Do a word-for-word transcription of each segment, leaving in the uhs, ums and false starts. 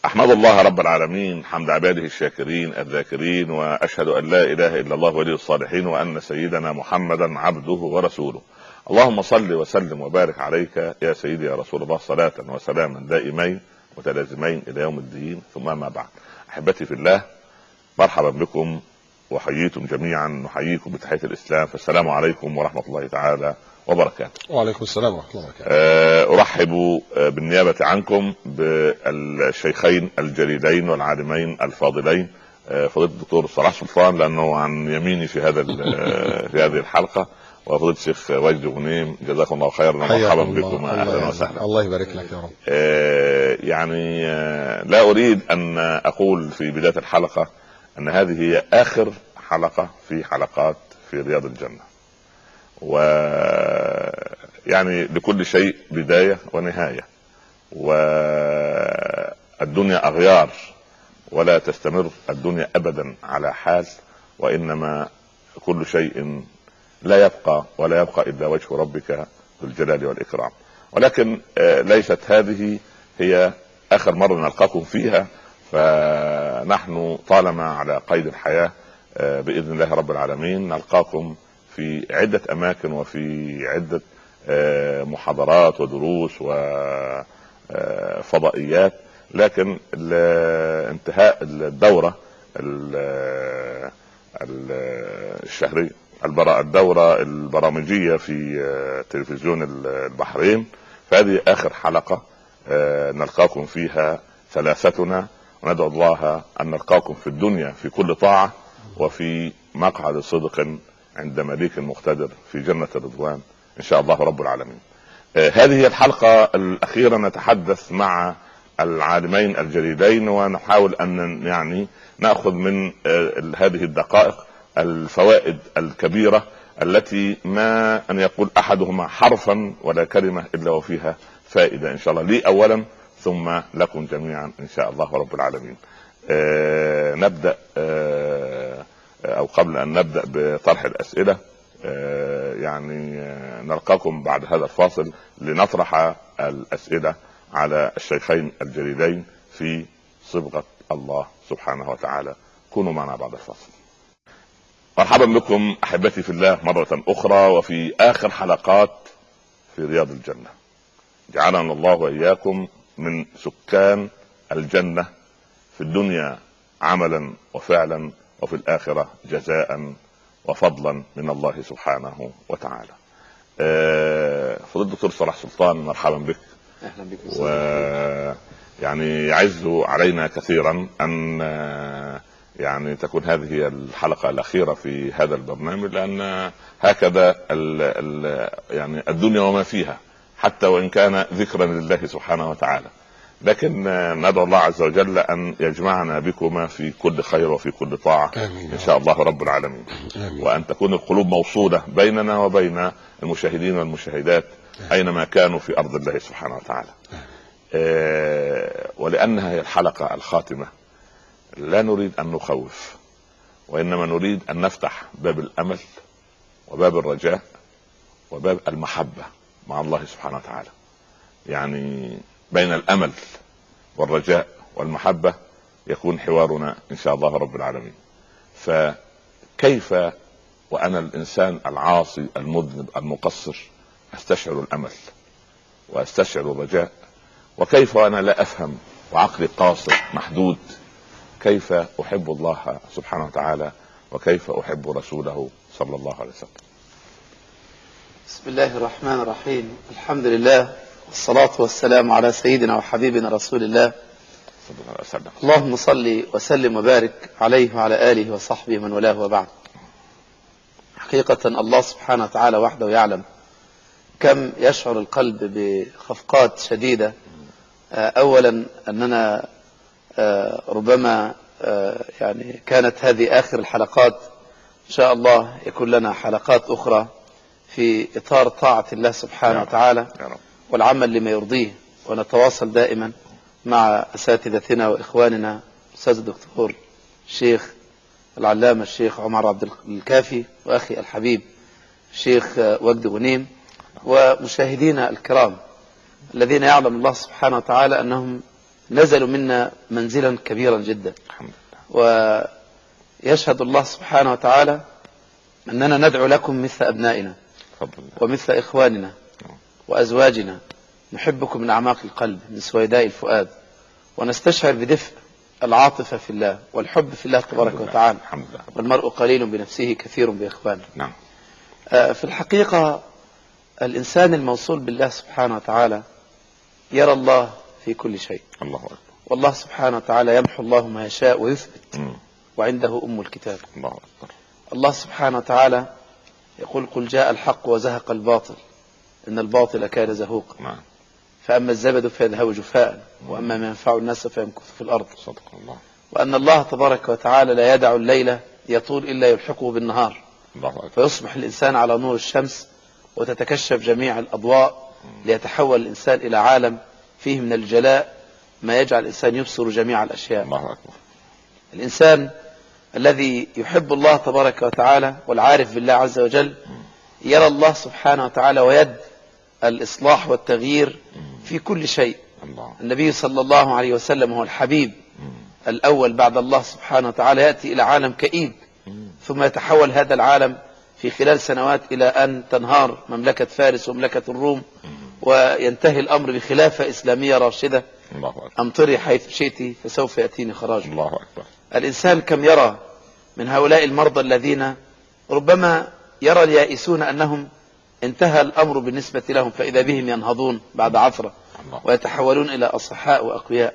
أحمد الله رب العالمين حمد عباده الشاكرين الذاكرين، وأشهد أن لا إله إلا الله ولي الصالحين، وأن سيدنا محمدا عبده ورسوله. اللهم صل وسلم وبارك عليك يا سيدي يا رسول الله، صلاة وسلاما دائمين متلازمين إلى يوم الدين، ثم ما بعد. أحبتي في الله، مرحبا بكم وحييتم جميعا، نحييكم بتحية الإسلام، فالسلام عليكم ورحمة الله تعالى وبركاته. وعليكم السلام ورحمة الله وبركاته. أرحب بالنيابة عنكم بالشيخين الجليلين والعالمين الفاضلين، فضيلة الدكتور صلاح سلطان لأنه عن يميني في هذا في هذه الحلقة، وفضيلة الشيخ وجدي غنيم، جزاكم الله خيرا ومرحبا بكم، أهلا وسهلا. الله يبارك لك يا رب. يعني لا أريد أن أقول في بداية الحلقة أن هذه هي آخر حلقة في حلقات في رياض الجنة، و يعني لكل شيء بداية ونهاية، والدنيا أغيار ولا تستمر الدنيا أبدا على حال، وإنما كل شيء لا يبقى ولا يبقى إلا وجه ربك ذو الجلال والإكرام. ولكن ليست هذه هي آخر مرة نلقاكم فيها، فنحن طالما على قيد الحياة بإذن الله رب العالمين نلقاكم في عدة أماكن وفي عدة محاضرات ودروس وفضائيات، لكن انتهاء الدورة الشهرية الدورة البرامجية في تلفزيون البحرين، فهذه آخر حلقة نلقاكم فيها ثلاثتنا، وندعو الله أن نلقاكم في الدنيا في كل طاعة، وفي مقعد صدق عند مليك مقتدر في جنة الرضوان إن شاء الله رب العالمين. آه هذه هي الحلقة الأخيرة نتحدث مع العالمين الجليلين، ونحاول أن يعني نأخذ من آه هذه الدقائق الفوائد الكبيرة التي ما أن يقول أحدهما حرفا ولا كلمة إلا وفيها فائدة إن شاء الله، لي أولا ثم لكم جميعا إن شاء الله رب العالمين. آه نبدأ آه أو قبل أن نبدأ بطرح الأسئلة آه يعني آه نلقاكم بعد هذا الفاصل لنطرح الأسئلة على الشيخين الجليلين في صبغة الله سبحانه وتعالى. كونوا معنا بعد الفاصل. مرحبا بكم أحبتي في الله مرة أخرى، وفي آخر حلقات في رياض الجنة. جعلنا الله وإياكم من سكان الجنة في الدنيا عملا وفعلا، وفي الآخرة جزاء وفضلا من الله سبحانه وتعالى. أه فضيلة الدكتور صلاح سلطان، مرحبا بك. أهلا بك. ويعني يعز علينا كثيرا أن يعني تكون هذه هي الحلقة الأخيرة في هذا البرنامج، لأن هكذا ال ال يعني الدنيا وما فيها، حتى وإن كان ذكرا لله سبحانه وتعالى، لكن ندعو الله عز وجل أن يجمعنا بكما في كل خير وفي كل طاعة إن شاء الله رب العالمين. آمين. وأن تكون القلوب موصولة بيننا وبين المشاهدين والمشاهدات أينما كانوا في أرض الله سبحانه وتعالى. آه ولأنها هي الحلقة الخاتمة لا نريد أن نخوف، وإنما نريد أن نفتح باب الأمل وباب الرجاء وباب المحبة مع الله سبحانه وتعالى. يعني بين الأمل والرجاء والمحبة يكون حوارنا إن شاء الله رب العالمين. فكيف وأنا الإنسان العاصي المذنب المقصر أستشعر الأمل وأستشعر الرجاء، وكيف وأنا لا أفهم وعقلي قاصر محدود كيف أحب الله سبحانه وتعالى وكيف أحب رسوله صلى الله عليه وسلم. بسم الله الرحمن الرحيم. الحمد لله والصلاة والسلام على سيدنا وحبيبنا رسول الله صلى الله عليه وسلم. اللهم صل وسلم وبارك عليه وعلى آله وصحبه من والاه وبعد. حقيقة الله سبحانه وتعالى وحده يعلم كم يشعر القلب بخفقات شديدة. أولا أننا ربما يعني كانت هذه آخر الحلقات، إن شاء الله يكون لنا حلقات أخرى في إطار طاعة الله سبحانه وتعالى والعمل لما يرضيه، ونتواصل دائما مع أساتذتنا وإخواننا أستاذ الدكتور الشيخ العلامة الشيخ عمر عبد الكافي، وأخي الحبيب الشيخ وجدي غنيم، ومشاهدينا الكرام الذين يعلم الله سبحانه وتعالى أنهم نزلوا منا منزلا كبيرا جدا. الحمد لله. ويشهد الله سبحانه وتعالى أننا ندعو لكم مثل أبنائنا ومثل إخواننا وأزواجنا، نحبكم من أعماق القلب من سويداء الفؤاد، ونستشعر بدفء العاطفة في الله والحب في الله تبارك وتعالى. والمرء قليل بنفسه كثير بإخوانه. نعم. في الحقيقة الإنسان الموصول بالله سبحانه وتعالى يرى الله في كل شيء. الله أكبر. والله سبحانه وتعالى يمحو الله ما يشاء ويثبت، م. وعنده أم الكتاب. الله أكبر. الله سبحانه وتعالى يقول قل جاء الحق وزهق الباطل إن الباطل كان زهوقا. نعم. فأما الزبد فيذهب جفاء، وأما ما ينفع الناس فيمكث في الأرض. صدق الله. وأن الله تبارك وتعالى لا يدع الليل يطول إلا يلحقه بالنهار. الله أكبر. فيصبح الإنسان على نور الشمس وتتكشف جميع الأضواء ليتحول الإنسان إلى عالم فيه من الجلاء ما يجعل الإنسان يبصر جميع الأشياء. الله أكبر. الإنسان الذي يحب الله تبارك وتعالى والعارف بالله عز وجل يرى الله سبحانه وتعالى ويد الإصلاح والتغيير في كل شيء. الله. النبي صلى الله عليه وسلم هو الحبيب الأول بعد الله سبحانه وتعالى، يأتي إلى عالم كئيب ثم يتحول هذا العالم في خلال سنوات إلى أن تنهار مملكة فارس ومملكة الروم، وينتهي الأمر بخلافة إسلامية راشدة. الله أكبر. أمطري حيث شئت فسوف يأتيني خراج. الله أكبر. الإنسان كم يرى من هؤلاء المرضى الذين ربما يرى اليائسون أنهم انتهى الأمر بالنسبة لهم، فإذا بهم ينهضون بعد عثرة ويتحولون إلى أصحاء وأقوياء.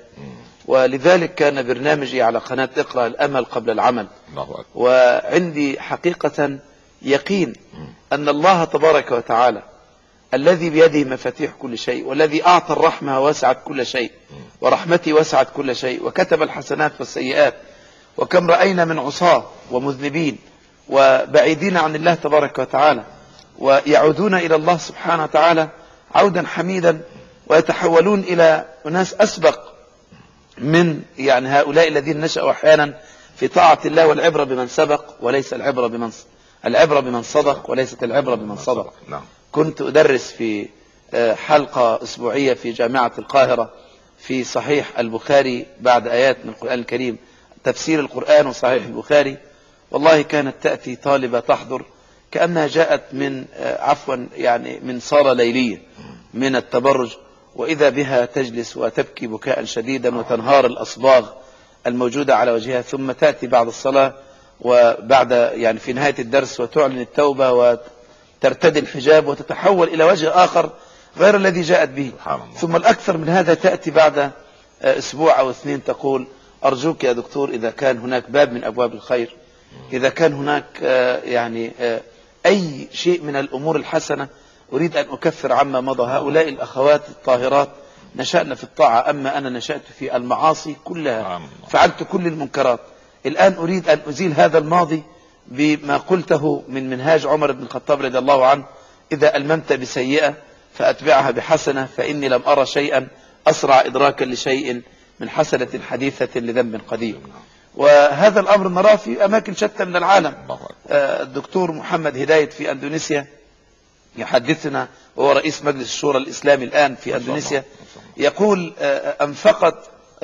ولذلك كان برنامجي على قناة اقرأ الأمل قبل العمل. الله أكبر. وعندي حقيقة يقين أن الله تبارك وتعالى الذي بيده مفاتيح كل شيء، والذي أعطى الرحمة وسعت كل شيء، ورحمتي وسعت كل شيء، وكتب الحسنات والسيئات. وكم رأينا من عصاة ومذنبين وبعيدين عن الله تبارك وتعالى ويعودون إلى الله سبحانه وتعالى عودا حميدا، ويتحولون إلى أناس أسبق من يعني هؤلاء الذين نشأوا أحيانا في طاعة الله. والعبرة بمن سبق وليس العبرة بمن العبرة بمن صدق وليست العبرة بمن صدق. نعم. كنت أدرس في حلقة أسبوعية في جامعة القاهرة في صحيح البخاري بعد آيات من القرآن الكريم، تفسير القرآن وصحيح البخاري. والله كانت تأتي طالبة تحضر كأنها جاءت من عفوا يعني من صالة ليلية من التبرج، وإذا بها تجلس وتبكي بكاء شديدا وتنهار الأصباغ الموجودة على وجهها، ثم تأتي بعد الصلاة وبعد يعني في نهاية الدرس وتعلن التوبة وترتدي الحجاب وتتحول إلى وجه آخر غير الذي جاءت به. ثم الأكثر من هذا تأتي بعد أسبوع أو اثنين تقول أرجوك يا دكتور إذا كان هناك باب من أبواب الخير، إذا كان هناك يعني أي شيء من الأمور الحسنة أريد أن أكفر عما مضى. هؤلاء الأخوات الطاهرات نشأنا في الطاعة، أما أنا نشأت في المعاصي كلها، فعلت كل المنكرات. الآن أريد أن أزيل هذا الماضي بما قلته من منهاج عمر بن الخطاب رضي الله عنه: إذا ألممت بسيئة فأتبعها بحسنة، فإني لم أرى شيئا أسرع إدراكا لشيء من حسنة حديثة لذنب قديم. وهذا الأمر نراه في أماكن شتى من العالم. الدكتور محمد هداية في أندونيسيا يحدثنا، وهو رئيس مجلس الشورى الإسلامي الآن في أندونيسيا، يقول أنفقت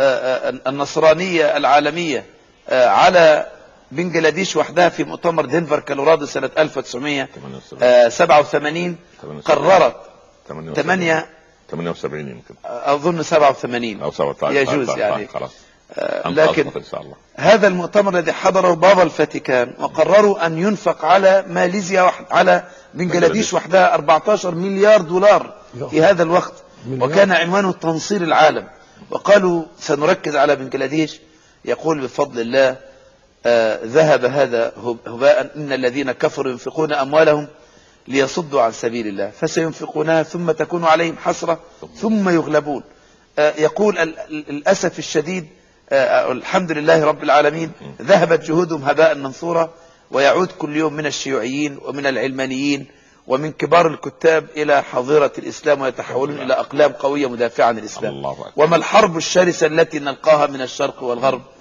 النصرانية العالمية على بنجلاديش وحدها في مؤتمر دنفر كولورادو سنة ألف وتسعمائة وسبعة وثمانين قررت ثمانية وسبعين يمكن أظن سبعة وثمانين أو سبعة وثمانين يجوز يعني خلاص. لكن هذا المؤتمر الذي حضره بابا الفاتيكان وقرروا أن ينفق على ماليزيا وحد على بنجلاديش وحدها أربعة عشر مليار دولار في هذا الوقت، وكان عنوانه تنصير العالم. وقالوا سنركز على بنجلاديش. يقول بفضل الله آه ذهب هذا هباء، إن الذين كفروا ينفقون أموالهم ليصدوا عن سبيل الله فسينفقونها ثم تكون عليهم حسرة ثم يغلبون. آه يقول الأسف الشديد آه الحمد لله رب العالمين ذهبت جهودهم هباء منثورا، ويعود كل يوم من الشيوعيين ومن العلمانيين ومن كبار الكتاب إلى حظيرة الإسلام ويتحولون إلى أقلام قوية مدافعة عن الإسلام. وما الحرب الشرسة التي نلقاها من الشرق والغرب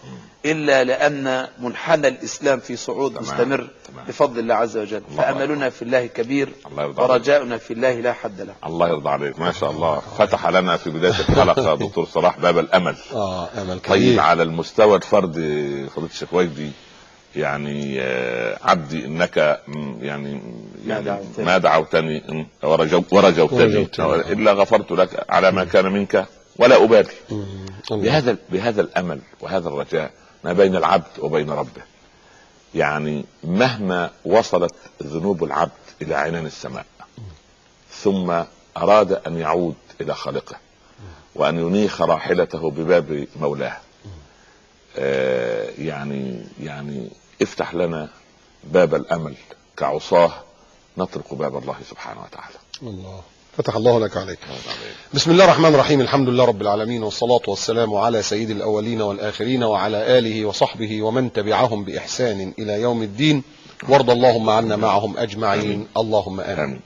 إلا لأن منحنى الإسلام في صعود تمام. مستمر تمام. بفضل الله عز وجل. الله فأملنا في الله كبير الله يرضى عليك. ورجاؤنا في الله لا حد له. الله يرضى عليك، ما شاء الله. فتح لنا في بداية الحلقة دكتور صلاح باب الأمل. اه امل طيب، كبير. على المستوى الفردي فضيلة الشيخ وجدي، يعني آه، عبدي انك م- يعني يعني دعوتني. ما دعوتني م- ورجو ورجوتني ورجوتني. الا غفرت لك على ما كان منك ولا ابالي. مم. الله. بهذا بهذا الامل وهذا الرجاء ما بين العبد وبين ربه. يعني مهما وصلت ذنوب العبد الى عنان السماء ثم اراد ان يعود الى خالقه وان ينيخ راحلته بباب مولاه، آه يعني يعني افتح لنا باب الامل كعصاه نطرق باب الله سبحانه وتعالى. الله فتح الله لك عليك. بسم الله الرحمن الرحيم. الحمد لله رب العالمين، والصلاة والسلام على سيد الأولين والآخرين وعلى آله وصحبه ومن تبعهم بإحسان إلى يوم الدين، وارض اللهم عنا معهم أجمعين. اللهم آمين. آمين.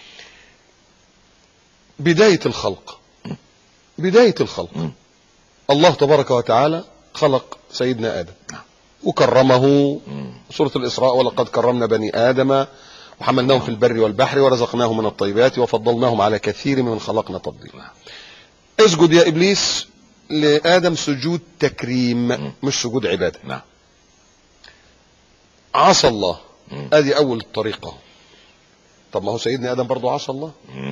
بداية الخلق بداية الخلق م. الله تبارك وتعالى خلق سيدنا آدم وكرمه. م. سورة الإسراء: ولقد كرمنا بني آدم وحملناهم في البر والبحر ورزقناهم من الطيبات وفضلناهم على كثير من خلقنا تفضيلا. اسجد يا إبليس لآدم سجود تكريم م. مش سجود عبادة. نعم. عصى الله. م. ادي اول الطريقة. طب ما هو سيدنا آدم برضو عصى الله. م.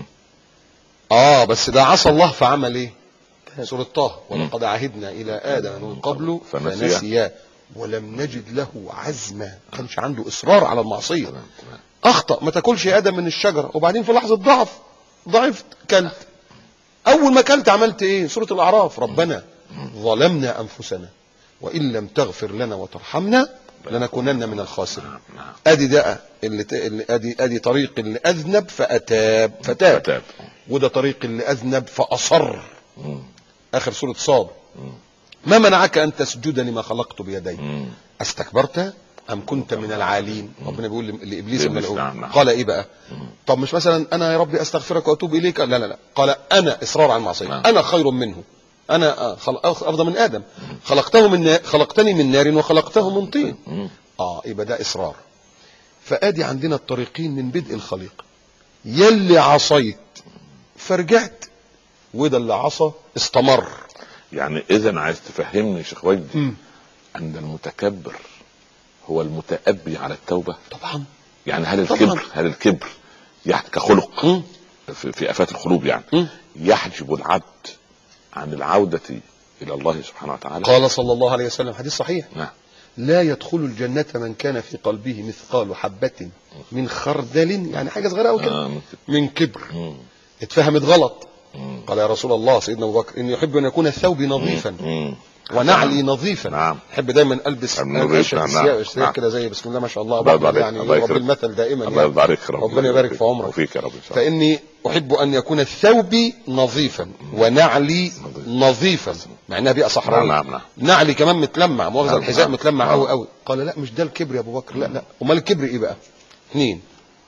اه بس ده عصى الله فعمل ايه؟ سورة طه: ولقد عهدنا الى آدم من قبل فنسي. فنسي ولم نجد له عزما. كانش عنده اصرار على المعصية. تمام. تمام. اخطأ: ما تاكلش يا آدم من الشجرة. وبعدين في لحظة ضعف ضعفت كلت. اول ما كلت عملت ايه؟ سورة الاعراف: ربنا ظلمنا انفسنا وان لم تغفر لنا وترحمنا لنكونن من الخاسرين. نعم. ادي ده اللي, ت... اللي ادي ادي طريق اللي اذنب فاتاب فتاب, فتاب. وده طريق اللي اذنب فاصر. م. اخر سورة صاد: م. ما منعك ان تسجد لما خلقت بيدي م. استكبرت ام كنت من العالين. ربنا بيقول لابليس لإبليس، الملعون: نعم، نعم. قال ايه بقى؟ م. طب مش مثلا انا يا ربي استغفرك واتوب اليك؟ لا لا لا، قال انا اصرار على المعصيه. نعم. انا خير منه. انا آه، خلق افضل من ادم. خلقته من نار خلقتني من نار وخلقته من طين. م. اه يبقى ده اصرار. فادي عندنا الطريقين من بدء الخليقه: يلي عصيت فرجعت، وده اللي عصى استمر. يعني اذا عايز تفهمني شيخ وجدي م. ان المتكبر هو المتأبي على التوبة؟ طبعا. يعني هل طبعاً. الكبر هل الكبر يعني كخلق م. في, في آفات القلوب يعني م. يحجب العبد عن العودة إلى الله سبحانه وتعالى؟ قال صلى الله عليه وسلم حديث صحيح: نعم. لا يدخل الجنة من كان في قلبه مثقال حبة من خردل، يعني حاجة صغيرة أو كده، آه. من كبر. م. اتفهمت غلط. م. قال يا رسول الله سيدنا أبو بكر: إني يحب أن يكون ثوبي نظيفا م. ونعلي نظيفا. نعم. احب دايما البس النظيف. اشياء نعم. نعم. الثياب كده زي بسم الله ما شاء الله الله أبو بكر، يبارك. يعني الله رب يكرمك. المثل دائما الله يعني. يبارك ربنا, ربنا يبارك في عمرك. وفيك يا رب إن شاء الله. فإني أحب أن يكون ثوبي نظيفا ونعلي نظيفا، مع إنها بيئة صحراوية. نعم. نعم. نعلي كمان متلمع، مؤاخذة نعم. الحذاء نعم. متلمع نعم. قوي قوي. قال لا مش ده الكبر يا أبو بكر، لا لا. أمال الكبر إيه بقى؟ اثنين: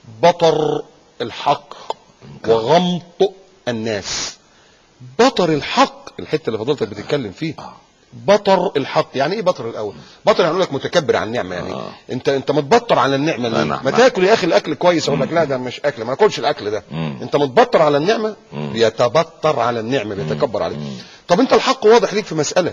بطر الحق وغمط الناس. بطر الحق الحتة اللي فضلتك بتتكلم فيها. بطر الحق يعني ايه؟ بطر الاول بطر يعني لك متكبر عن النعمه، يعني آه. انت انت متبطر على النعمه ليه؟ نعم. ما تاكل يا اخي الاكل كويس، اقول لك لا ده مش اكل، ما اكلش الاكل ده. مم. انت متبطر على النعمه. مم. بيتبطر على النعمه، بيتكبر عليها. مم. طب انت الحق واضح ليك في مساله،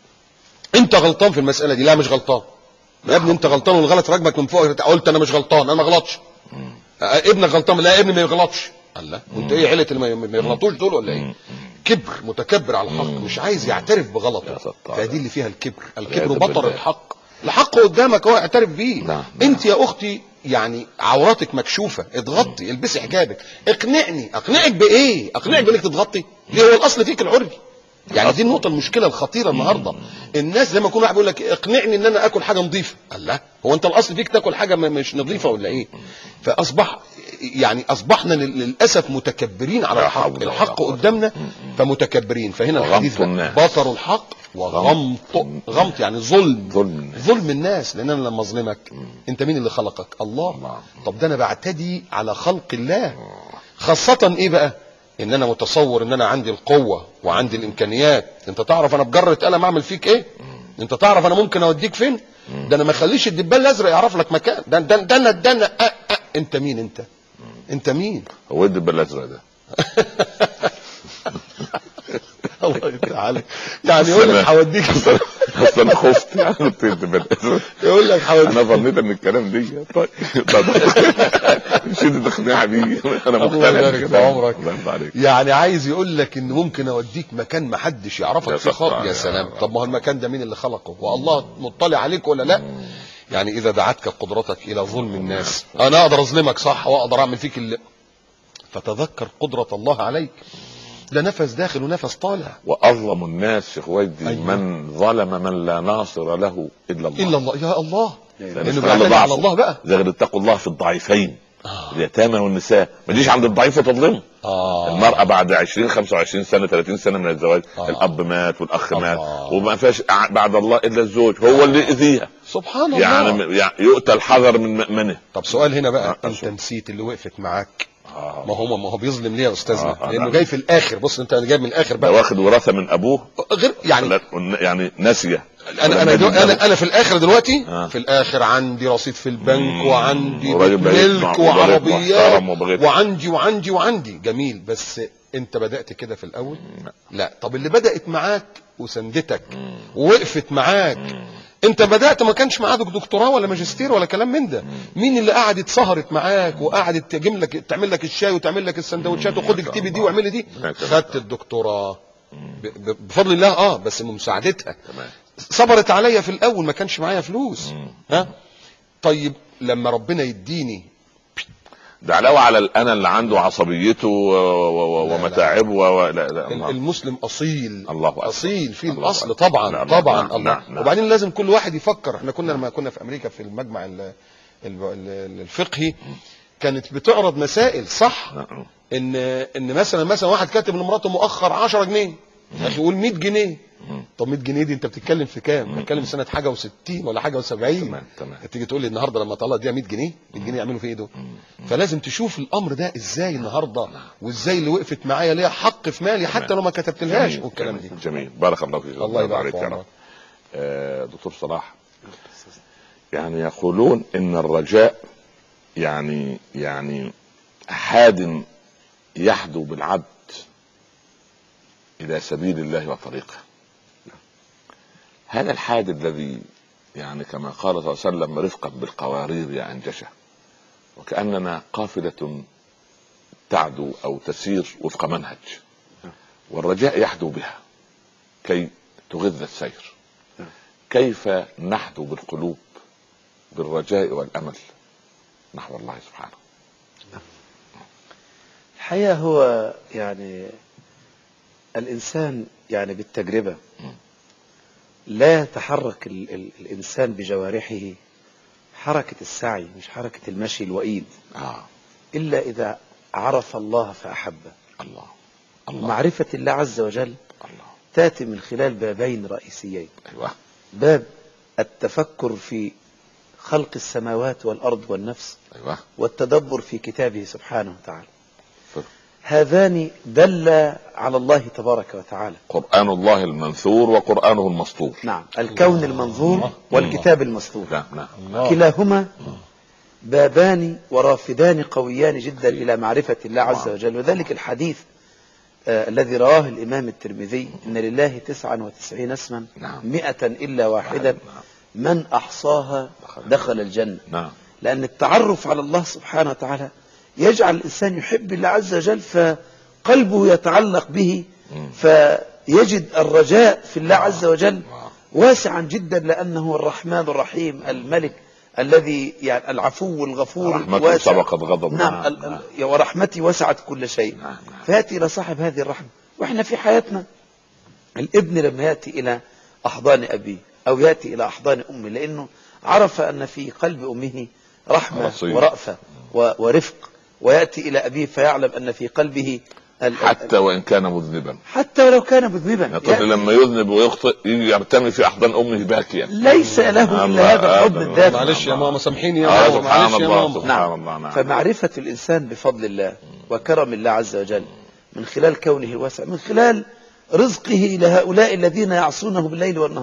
انت غلطان في المساله دي. لا مش غلطان يا ابني، انت غلطان والغلط راكبك من فوق. قلت انا مش غلطان، انا ما غلطش. آه، ابنك غلطان. لا ابني ما يغلطش. الله، انت ايه عيله اللي ما يغلطوش دول ولا ايه؟ كبر، متكبر على الحق، مش عايز يعترف بغلطه. فدي اللي فيها الكبر. الكبر بطر الحق. الحق قدامك هو اعترف بيه. نعم. انت يا اختي يعني عوراتك مكشوفه، اتغطي، البسي حجابك. اقنعني. اقنعك بايه؟ اقنعك بانك تتغطي ليه؟ هو الاصل فيك العري. يعني دي النقطه المشكله الخطيره النهارده. الناس لما يكون واحد بيقول لك اقنعني ان انا اكل حاجه نظيفه، الله، هو انت الاصل فيك تاكل حاجه مش نظيفه ولا ايه؟ فاصبح يعني اصبحنا للاسف متكبرين على الحق. الحق قدامنا فمتكبرين. فهنا الحديث بطر الحق وغمط. غمط يعني ظلم. ظلم ظلم الناس. لان انا لما اظلمك انت مين اللي خلقك؟ الله. طب ده انا بعتدي على خلق الله. خاصه ايه بقى؟ ان انا متصور ان انا عندي القوه وعندي الامكانيات. انت تعرف انا بجرة قلم اعمل فيك ايه؟ انت تعرف انا ممكن اوديك فين؟ ده انا ما اخليش الدبان الازرق يعرف لك مكان. ده ده ده انا ده انا أه أه. انت مين انت؟ انت مين؟ هو ايه الدبان الازرق ده؟ الله يفتح عليك. يعني يقول لك هوديك اصل انا خفت يعني قلت الدبان الازرق، يقول لك هوديك. انا ظنيت ان الكلام دي طيب مش انت تقنع بيه، انا الله يبارك مقتنع في عمرك. الله يرضى عليك. يعني عايز يقول لك ان ممكن اوديك مكان ما حدش يعرفك يا فيه خالص. سلام. يا سلام. طب ما هو المكان ده مين اللي خلقه؟ والله مطلع عليك ولا لا؟ يعني اذا دعتك قدرتك الى ظلم الناس، انا اقدر اظلمك صح واقدر اعمل فيك اللي، فتذكر قدرة الله عليك. ده نفس داخل ونفس طالع. واظلم الناس شيخ ويدي أيوة. من ظلم من لا ناصر له الا الله. الا الله. يا الله. لانه بيعتمد على الله بقى. زي غير اتقوا الله في الضعيفين آه. اليتامى والنساء، ما تجيش عند الضعيف وتظلمه. آه. المرأة بعد عشرين خمسة وعشرين سنة ثلاثين سنة من الزواج آه. الأب مات والأخ آه. مات وما فيش بعد الله إلا الزوج هو اللي يأذيها. سبحان الله. يعني يعني يؤتى الحذر من مأمنه. طب سؤال هنا بقى. آه. انت نسيت اللي وقفت معاك. آه. ما هو ما هو بيظلم ليه يا استاذنا؟ آه. آه. لانه جاي في الاخر. بص انت جاي من الاخر ده بقى. واخد وراثة من أبوه غير يعني يعني ناسية. انا انا دو انا انا في الاخر دلوقتي آه. في الاخر عندي رصيد في البنك وعندي وراجل بقيت ملك مع- وعربيات محترم وبغيت. وعندي وعندي وعندي جميل. بس انت بدأت كده في الاول؟ لا. طب اللي بدأت معاك وسندتك ووقفت معاك، انت بدأت ما كانش معاك دكتوراه ولا ماجستير ولا كلام من ده. مين اللي قعدت سهرت معاك وقعدت تجيب لك تعمل لك الشاي وتعمل لك السندوتشات وخد اكتبي دي واعملي دي؟ خدت الدكتوراه ب- ب- بفضل الله. اه بس بمساعدتها. تمام. صبرت عليا في الاول، ما كانش معايا فلوس. ها طيب لما ربنا يديني ده علاوة على الأنا اللي عنده عصبيته و- و- و- لا، ومتاعبه و... لا لا الله. المسلم اصيل. الله أكبر. اصيل في الله الاصل أكبر. طبعا. نعم، طبعا نعم، الله. نعم، نعم. وبعدين لازم كل واحد يفكر. احنا كنا لما كنا في امريكا في المجمع ال- ال- ال- الفقهي كانت بتعرض مسائل صح. نعم. ان ان مثلا مثلا واحد كاتب لمراته مؤخر عشرة جنيه، يا اخي قول مية جنيه. طب مية جنيه دي انت بتتكلم في كام؟ بتتكلم سنه حاجه وستين ولا حاجه وسبعين. تمام تمام. تيجي تقول لي النهارده لما طلع دي مية جنيه، مية جنيه يعملوا في ايه دول؟ فلازم تشوف الامر ده ازاي النهارده، وازاي اللي وقفت معايا ليها حق في مالي حتى لو ما كتبتلهاش جميل. والكلام دي. جميل. بارك الله فيك. الله يبارك عليك في يا رب. عمرك. آه دكتور صلاح، يعني يقولون ان الرجاء يعني يعني حاد يحدو بالعبد الى سبيل الله وطريقه. هذا الحاد الذي يعني كما قال صلى الله عليه وسلم رفقا بالقوارير يا انجشه، وكاننا قافله تعدو او تسير وفق منهج، والرجاء يحدو بها كي تغذ السير. كيف نحدو بالقلوب بالرجاء والامل نحو الله سبحانه؟ الحقيقة هو يعني الإنسان يعني بالتجربة لا يتحرك ال ال الإنسان بجوارحه حركة السعي، مش حركة المشي الوئيد، آه. إلا إذا عرف الله فأحبه. الله. الله. معرفة الله عز وجل الله. تأتي من خلال بابين رئيسيين. أيوة. باب التفكر في خلق السماوات والأرض والنفس، أيوة. والتدبر في كتابه سبحانه وتعالى. ف... هذان دل على الله تبارك وتعالى. قرآن الله المنثور وقرآنه المسطور. نعم، الكون المنظور والكتاب المسطور. نعم نعم. كلاهما بابان ورافدان قويان جدا إلى معرفة الله عز وجل. وذلك الحديث آه الذي رواه الإمام الترمذي: إن لله تسعا وتسعين اسما مئة إلا واحدا من أحصاها دخل الجنة. نعم. لأن التعرف على الله سبحانه وتعالى يجعل الإنسان يحب الله عز وجل، فقلبه يتعلق به، فيجد الرجاء في الله عز وجل واسعا جدا، لأنه الرحمن الرحيم الملك الذي يعني العفو الغفور رحمته سبقت غضب. نعم. نعم. ورحمتي وسعت كل شيء. نعم. فيأتي إلى صاحب هذه الرحمة. وإحنا في حياتنا الابن لما يأتي إلى أحضان أبيه أو يأتي إلى أحضان أمه، لأنه عرف أن في قلب أمه رحمة رصيد. ورأفة ورفق، ويأتي إلى أبيه فيعلم أن في قلبه حتى وإن كان مذنبا، حتى ولو كان مذنبا. الطفل لما يذنب ويخطئ يجي يرتمي في أحضان أمه باكيا، ليس له إلا هذا الحب الدافع. معلش يا ماما سامحيني يا آه ماما، معلش يا ماما. نعم. فمعرفة الإنسان بفضل الله وكرم الله عز وجل من خلال كونه الواسع، من خلال رزقه لهؤلاء الذين يعصونه بالليل والنهار،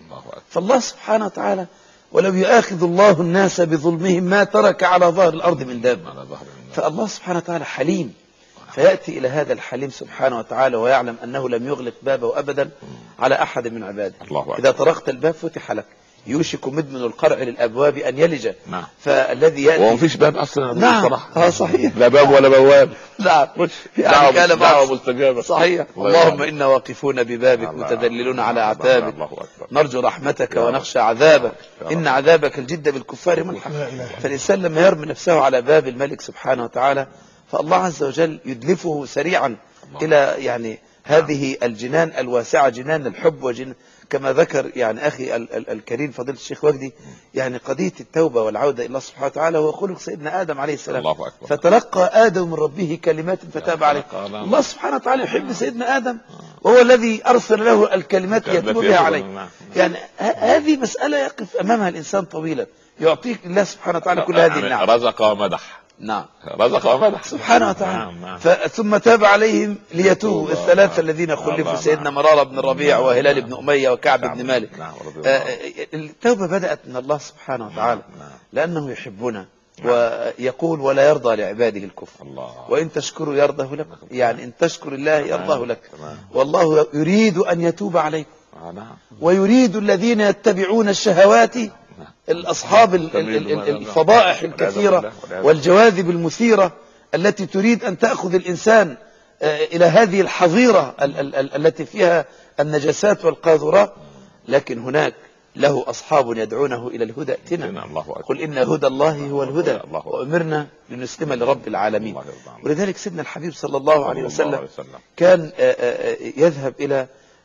فالله سبحانه وتعالى ولو يؤاخذ الله الناس بظلمهم ما ترك على ظهر الأرض من دابة. فالله سبحانه وتعالى حليم، فيأتي إلى هذا الحليم سبحانه وتعالى ويعلم أنه لم يغلق بابه أبدا على أحد من عباده. إذا طرقت الباب فتح لك، يوشك مدمن القرع للأبواب أن يلج. نعم. فالذي يأتي وما فيش باب أصلا. نعم. اه صحيح. لا باب ولا بواب. نعم. يعني كان دعوة مستجابة. صحيح. اللهم إنا واقفون ببابك متذللون على أعتابك نرجو رحمتك ونخشى عذابك إن عذابك الجد بالكفار ملحق. فالإنسان لما يرمي نفسه على باب الملك سبحانه وتعالى فالله عز وجل يدلفه سريعا إلى يعني هذه الجنان الواسعة، جنان الحب وجنان كما ذكر يعني أخي ال ال الكريم فضيلة الشيخ وجدي. يعني قضية التوبة والعودة إلى الله سبحانه وتعالى هو خلق سيدنا آدم عليه السلام. الله أكبر. فتلقى آدم من ربه كلمات فتاب عليه. الله سبحانه وتعالى يحب سيدنا آدم وهو الذي أرسل له الكلمات يتلو بها عليه. يعني هذه مسألة يقف أمامها الإنسان طويلا، يعطيك الله سبحانه وتعالى كل هذه النعم. رزق ومدح. نعم. رزق ومدح سبحانه وتعالى. ثم تاب عليهم ليتوبوا الثلاثة الذين خلفوا سيدنا مرارة بن الربيع وهلال بن أمية وكعب بن مالك. التوبة بدأت من الله سبحانه وتعالى لأنه يحبنا ويقول ولا يرضى لعباده الكفر وإن تشكروا يرضه لكم. يعني إن تشكر الله يرضه لك. والله يريد أن يتوب عليكم ويريد الذين يتبعون الشهوات الأصحاب الفضائح الكثيرة والجواذب المثيرة التي تريد أن تأخذ الإنسان إلى هذه الحظيرة التي فيها النجاسات والقاذورات. لكن هناك له أصحاب يدعونه إلى الهدى ائتنا قل إن هدى الله هو الهدى وأمرنا لنسلم لرب العالمين. ولذلك سيدنا الحبيب صلى الله عليه وسلم كان يذهب إلى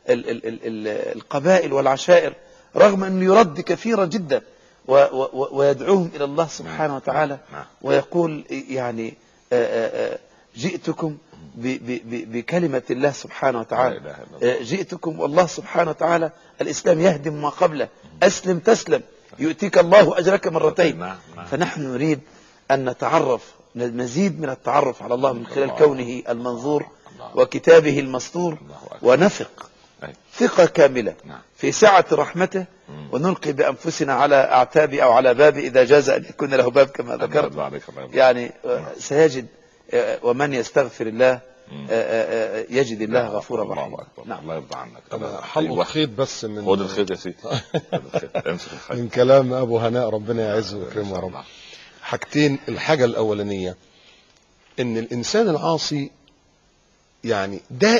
القبائل والعشائر رغم أنه يرد كثيرا جدا ويدعوهم إلى الله سبحانه وتعالى ويقول يعني جئتكم بكلمة الله سبحانه وتعالى، جئتكم والله سبحانه وتعالى الإسلام يهدم ما قبله، أسلم تسلم يؤتيك الله أجرك مرتين. فنحن نريد أن نتعرف مزيد من التعرف على الله من خلال كونه المنظور وكتابه المسطور ونثق ثقة كاملة في سعة رحمته ونلقي بأنفسنا على أعتاب أو على باب إذا جاز أن يكون له باب كما ذكرت. يعني سيجد ومن يستغفر الله يجد الله غفورا رحيما. نعم. الله يرضى عنك. أنا حلو خيط بس من خد الخيط يا سيدي. من كلام أبو هناء ربنا يعزه ويكرمه يا رب. حاجتين، الحاجة الأولانية إن الإنسان العاصي يعني ده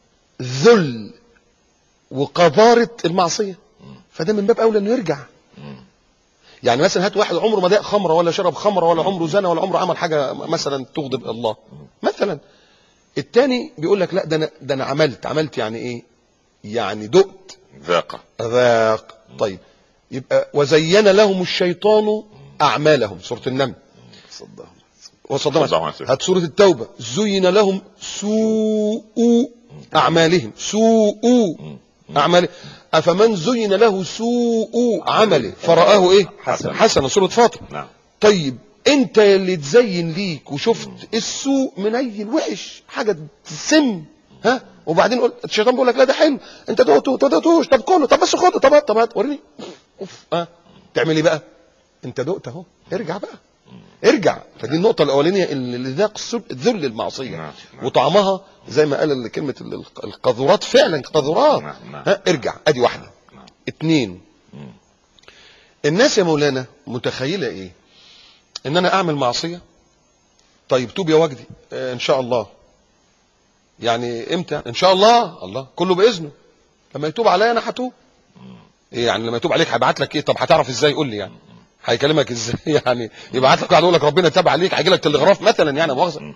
ذل وقذارة المعصية، فده من باب أولى أنه يرجع. يعني مثلا هات واحد عمره ما داق خمرة ولا شرب خمرة ولا عمره زنى ولا عمره عمل حاجة مثلا تغضب الله مثلا. التاني بيقول لك لا ده أنا, ده أنا عملت عملت يعني إيه؟ يعني دقت ذاق ذاق. طيب يبقى وزين لهم الشيطان أعمالهم سورة النمل وصدهم. هات سورة التوبة زين لهم سوء أعمالهم سوء أعماله أفمن زين له سوء عمله فرآه إيه حسن حسن سورة فاطر. نعم. طيب أنت اللي تزين ليك وشفت السوء منيل وحش حاجة تسم ها وبعدين قل الشيطان بيقول لك لا ده حلو أنت دوقته دوقتوش طب كله طب بس خده طب طب هات وريني أوف ها تعمل إيه بقى؟ أنت دقت أهو ارجع بقى ارجع. فدي النقطة الأولانية اللي ذاق ذل المعصية. نعم. وطعمها زي ما قال كلمة القذورات فعلا قذورات. نعم. ها ارجع ادي واحدة. نعم. اتنين مم. الناس يا مولانا متخيلة ايه؟ ان انا اعمل معصية طيب توب يا وجدي اه ان شاء الله. يعني امتى ان شاء الله؟ الله كله باذنه. لما يتوب عليا انا هتوب. ايه يعني لما يتوب عليك هيبعت لك ايه؟ طب هتعرف ازاي؟ قول لي يعني هيكلمك ازاي؟ يعني يبعت لك واحد يقول لك ربنا تاب عليك هيجي لك تلغراف مثلا يعني مؤاخذه.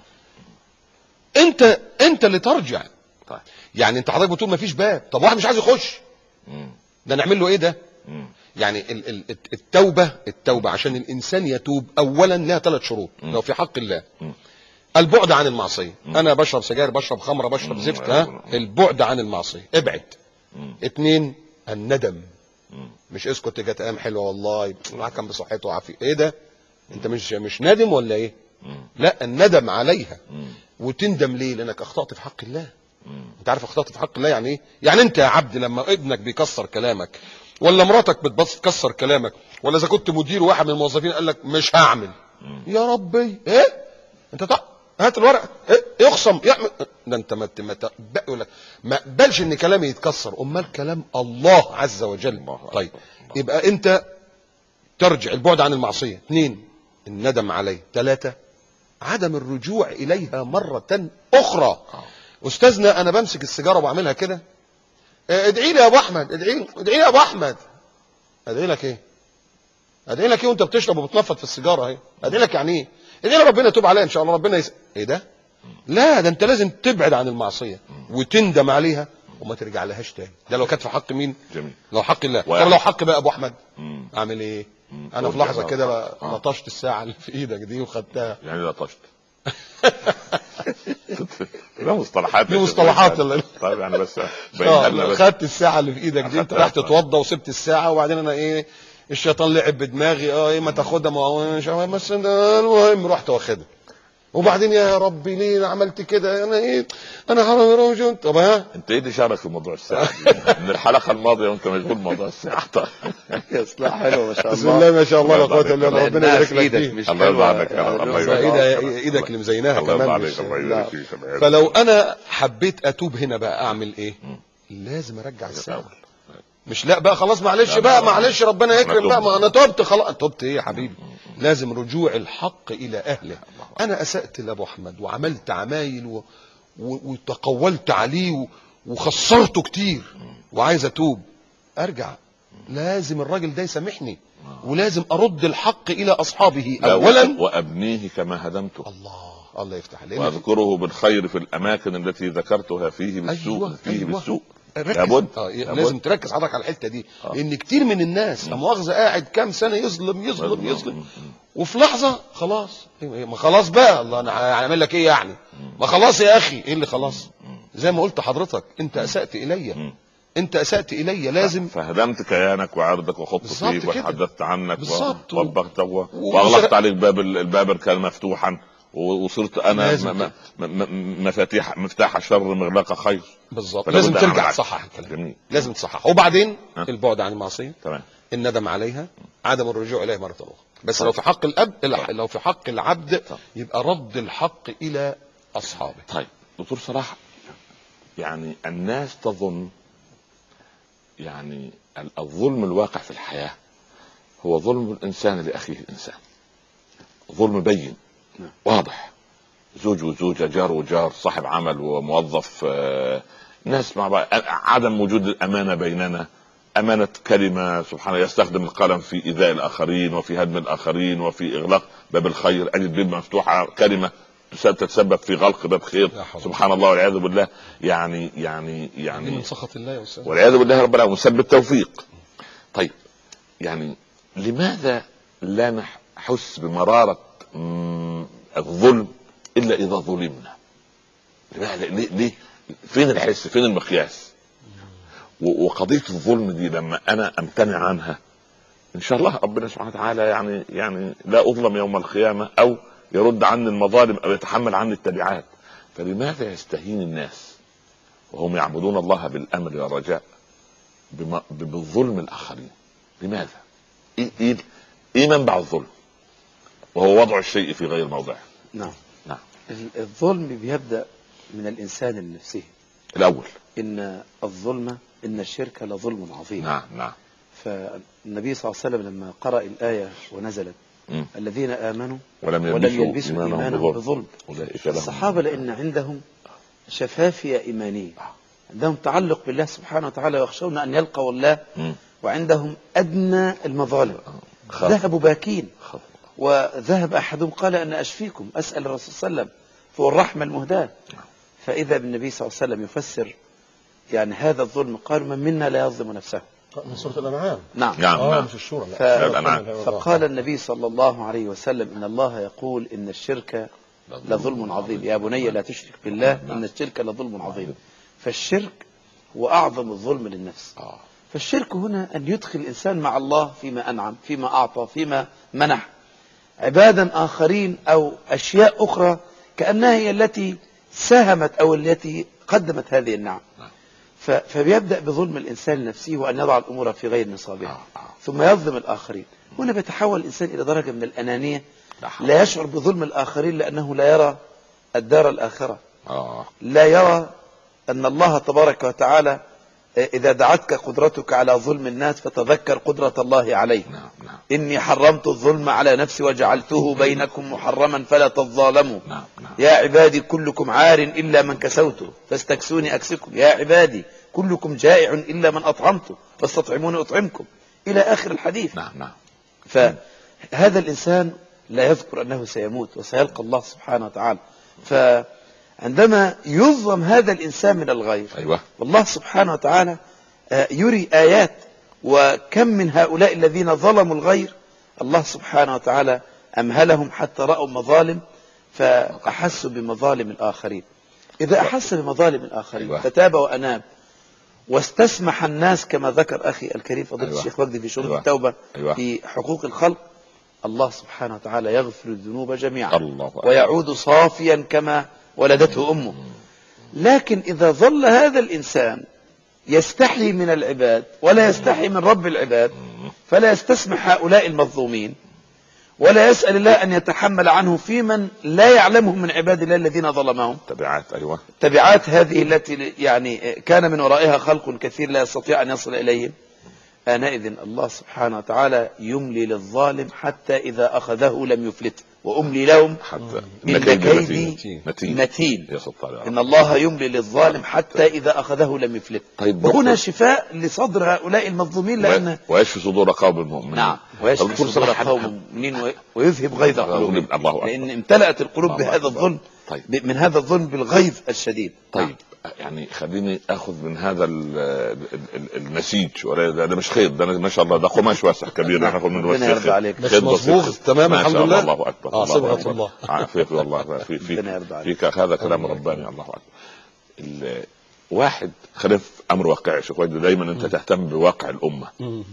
انت انت اللي ترجع. طيب. يعني انت حضرتك بتقول ما فيش باب طب واحد مش عايز يخش ده نعمل له ايه ده؟ يعني التوبه التوبه عشان الانسان يتوب اولا لها ثلاث شروط لو في حق الله. البعد عن المعصيه. انا بشرب سجاير بشرب خمره بشرب زفت ها البعد عن المعصيه ابعد. اتنين الندم. مش اسكت جت ايام حلوه والله الواحد كان بصحته وعافيه ايه ده؟ انت مش مش نادم ولا ايه؟ لا الندم عليها. وتندم ليه؟ لانك اخطأت في حق الله انت عارف اخطأت في حق الله يعني ايه؟ يعني انت يا عبد لما ابنك بيكسر كلامك، ولا مراتك بتكسر كلامك، ولا اذا كنت مدير واحد من الموظفين قال لك مش هعمل، يا ربي ايه انت طق هات الورقه ايه يخصم يعمل ده، انت ما ما يقول لك ما اقبلش ان كلامي يتكسر، امال كلام الله عز وجل. طيب يبقى انت ترجع البعد عن المعصيه، اثنين الندم عليه، ثلاثه عدم الرجوع اليها مره اخرى. استاذنا انا بمسك السيجاره وبعملها كده، ادعي لي يا ابو احمد، ادعي لي ادعي لي يا ابو احمد. ادعي لك ايه؟ ادعي لك ايه وانت بتشرب وبتنفض في السيجاره اهي؟ ادعي لك يعني ايه؟ ادعي لي ربنا يتوب عليها ان شاء الله، ربنا يس... ايه ده؟ لا ده انت لازم تبعد عن المعصيه وتندم عليها وما ترجع لهاش تاني. ده لو كانت في حق مين؟ جميل. لو حق الله. طب لو حق بقى ابو احمد اعمل ايه؟ مم. انا في لحظه كده لطشت الساعه اللي في ايدك دي وخدتها. يعني لطشت لا مصطلحات دي مصطلحات. طيب يعني بس بس خدت الساعه اللي في ايدك دي، انت رايح تتوضى وسبت الساعه، وبعدين انا ايه الشيطان لعب بدماغي، اه ايه ما تاخدها، ما هو بس المهم رحت واخدها، وبعدين يا ربي ليه انا عملت كده، انا ايه انا حرام روجون. طب ها انت ايه اللي شارك في موضوع الساعه من الحلقه الماضيه وانت مشغول بموضوع الساعه؟ يا اصلاح حلو ما شاء الله، بسم الله ما شاء الله لا قوه الا بالله، ربنا يبارك لك فيك. الله يرضى عنك الله يبارك ايدك اللي مزيناها كمان. فلو انا حبيت اتوب هنا بقى اعمل ايه؟ لازم ارجع الساعه، مش لا بقى خلاص معلش بقى معلش ربنا يكرم بقى، ما انا تبت خلاص. تبت ايه يا حبيبي؟ لازم رجوع الحق الى اهله. انا اسأت لابو احمد وعملت عمايل و... و... وتقولت عليه و... وخسرته كتير وعايز اتوب، ارجع. لازم الراجل ده يسامحني، ولازم ارد الحق الى اصحابه اولا، وابنيه كما هدمته. الله الله يفتح عليك. واذكره بالخير في الاماكن التي ذكرتها فيه بالسوء. أيوة فيه أيوة. بالسوء لابد آه لازم تركز حضرتك على الحته دي، آه. لان كتير من الناس لا مؤاخذه قاعد كام سنه يظلم يظلم يظلم، وفي لحظه خلاص ما خلاص بقى الله انا هعمل لك ايه يعني؟ ما خلاص يا اخي. ايه اللي خلاص؟ زي ما قلت حضرتك انت اسأت الي، انت اسأت الي، لازم فهدمت كيانك وعرضك وخضت فيك وحدثت عنك وطبقت و... واغلقت عليك باب الباب كان مفتوحا، وصرت انا مفاتيح مفتاح الشر مغلق خير. بالظبط. لازم ترجع تصحح الكلام، لازم تصحح. وبعدين أه؟ البعد عن المعصيه، تمام، الندم عليها، عدم الرجوع اليه مره اخرى. بس طيب. لو في حق الاب طيب. لو في حق العبد طيب. يبقى رد الحق الى اصحابه. طيب دكتور صلاح، يعني الناس تظن يعني الظلم الواقع في الحياه هو ظلم الانسان لاخيه الانسان، ظلم بين واضح، زوج وزوجة، جار وجار، صاحب عمل وموظف، ناس مع بعض، عدم وجود الأمانة بيننا، أمانة كلمة سبحانه يستخدم القلم في إيذاء الآخرين وفي هدم الآخرين وفي إغلاق باب الخير، أجد باب مفتوحة كلمة تتسبب في غلق باب خير سبحان الله والعياذ بالله. يعني يعني يعني من سخط الله يا أستاذ والعياذ بالله ربنا مسبب التوفيق. طيب يعني لماذا لا نحس بمرارة الظلم الا اذا ظلمنا؟ ليه ليه فين الحس، فين المقياس؟ وقضيه الظلم دي لما انا امتنع عنها ان شاء الله ربنا سبحانه وتعالى يعني يعني لا اظلم يوم القيامه، او يرد عني المظالم او يتحمل عني التبعات. فلماذا يستهين الناس وهم يعبدون الله بالامر والرجاء بالظلم الاخرين؟ لماذا؟ ايه ايه, إيه منبع الظلم؟ وهو وضع الشيء في غير موضعه. نعم نعم. الظلم بيبدأ من الإنسان لنفسه الأول. إن الظلم إن الشرك لظلم عظيم. نعم نعم. فالنبي صلى الله عليه وسلم لما قرأ الآية ونزلت م. الذين آمنوا ولم يلبسوا, ولم يلبسوا إيمانهم بظلم، الصحابة لأن عندهم شفافية إيمانية، عندهم تعلق بالله سبحانه وتعالى ويخشون أن يلقوا الله م. وعندهم أدنى المظالم ذهبوا باكين. وذهب أحدهم قال أن أشفيكم أسأل الرسول صلى الله عليه وسلم فهو الرحمة المهداة. فإذا بالنبي صلى الله عليه وسلم يفسر يعني هذا الظلم، قال من منا لا يظلم نفسه. من سورة الأنعام. نعم نعم آه مش الشورى. ف... فقال النبي صلى الله عليه وسلم إن الله يقول إن الشرك لظلم عظيم، يا بني لا تشرك بالله إن الشرك لظلم عظيم. فالشرك هو أعظم الظلم للنفس. فالشرك هنا أن يدخل الإنسان مع الله فيما أنعم، فيما أعطى، فيما منح عبادا آخرين أو أشياء أخرى كأنها هي التي ساهمت أو التي قدمت هذه النعم. ف- فبيبدأ بظلم الإنسان لنفسه وأن يضع الأمور في غير نصابها، ثم يظلم الآخرين. هنا بيتحول الإنسان إلى درجة من الأنانية، لا يشعر بظلم الآخرين لأنه لا يرى الدار الآخرة، لا يرى أن الله تبارك وتعالى إذا دعتك قدرتك على ظلم الناس فتذكر قدرة الله عليه. نعم نعم. إني حرمت الظلم على نفسي وجعلته بينكم محرما فلا تظالموا. نعم نعم. يا عبادي كلكم عار إلا من كسوته فاستكسوني أكسكم. يا عبادي كلكم جائع إلا من أطعمته فاستطعموني أطعمكم، إلى آخر الحديث. نعم نعم. فهذا الإنسان لا يذكر أنه سيموت وسيلقى الله سبحانه وتعالى. فعندما يظلم هذا الإنسان من الغير، أيوة. والله سبحانه وتعالى يري آيات، وكم من هؤلاء الذين ظلموا الغير الله سبحانه وتعالى أمهلهم حتى رأوا مظالم فأحسوا بمظالم الآخرين. إذا أحس بمظالم الآخرين أيوة. فتاب وأناب واستسمح الناس كما ذكر أخي الكريم فضيلة أيوة. الشيخ وجدي في شروط أيوة. التوبة أيوة. في حقوق الخلق، الله سبحانه وتعالى يغفر الذنوب جميعا الله أكبر. ويعود صافيا كما ولدته أمه. لكن إذا ظل هذا الإنسان يستحي من العباد ولا يستحي من رب العباد، فلا يستسمح هؤلاء المظلومين ولا يسأل الله أن يتحمل عنه في من لا يعلمهم من عباد الله الذين ظلمهم تبعات. أيوة. تبعات هذه التي يعني كان من ورائها خلق كثير لا يستطيع أن يصل إليهم، آنئذ الله سبحانه وتعالى يملي للظالم حتى إذا أخذه لم يفلت، وأملي لهم حتى إن كيدي متين. متين. يا سلطان. إن الله يملي للظالم حتى إذا أخذه لم يفلت. طيب وهنا شفاء لصدر هؤلاء المظلومين، لأن ويشفي صدور قوم المؤمنين. نعم ويشفي صدور قوم المؤمنين ويذهب غيظ قلوبهم، لأن امتلأت القلوب بهذا الظلم، طيب. من هذا الظلم بالغيظ الشديد. طيب يعني خليني اخذ من هذا ال ال النسيج، ولا ده مش خيط، ده ما شاء الله ده قماش واسع كبير ناخذ منه ربنا يرضى عليك. بس مصبوغ تمام الحمد لله. الله اكبر. اه صبغة الله. عافيك والله. في في فيك هذا كلام رباني. الله اكبر. واحد خلينا في امر واقعي شوف، دايما انت تهتم بواقع الامه.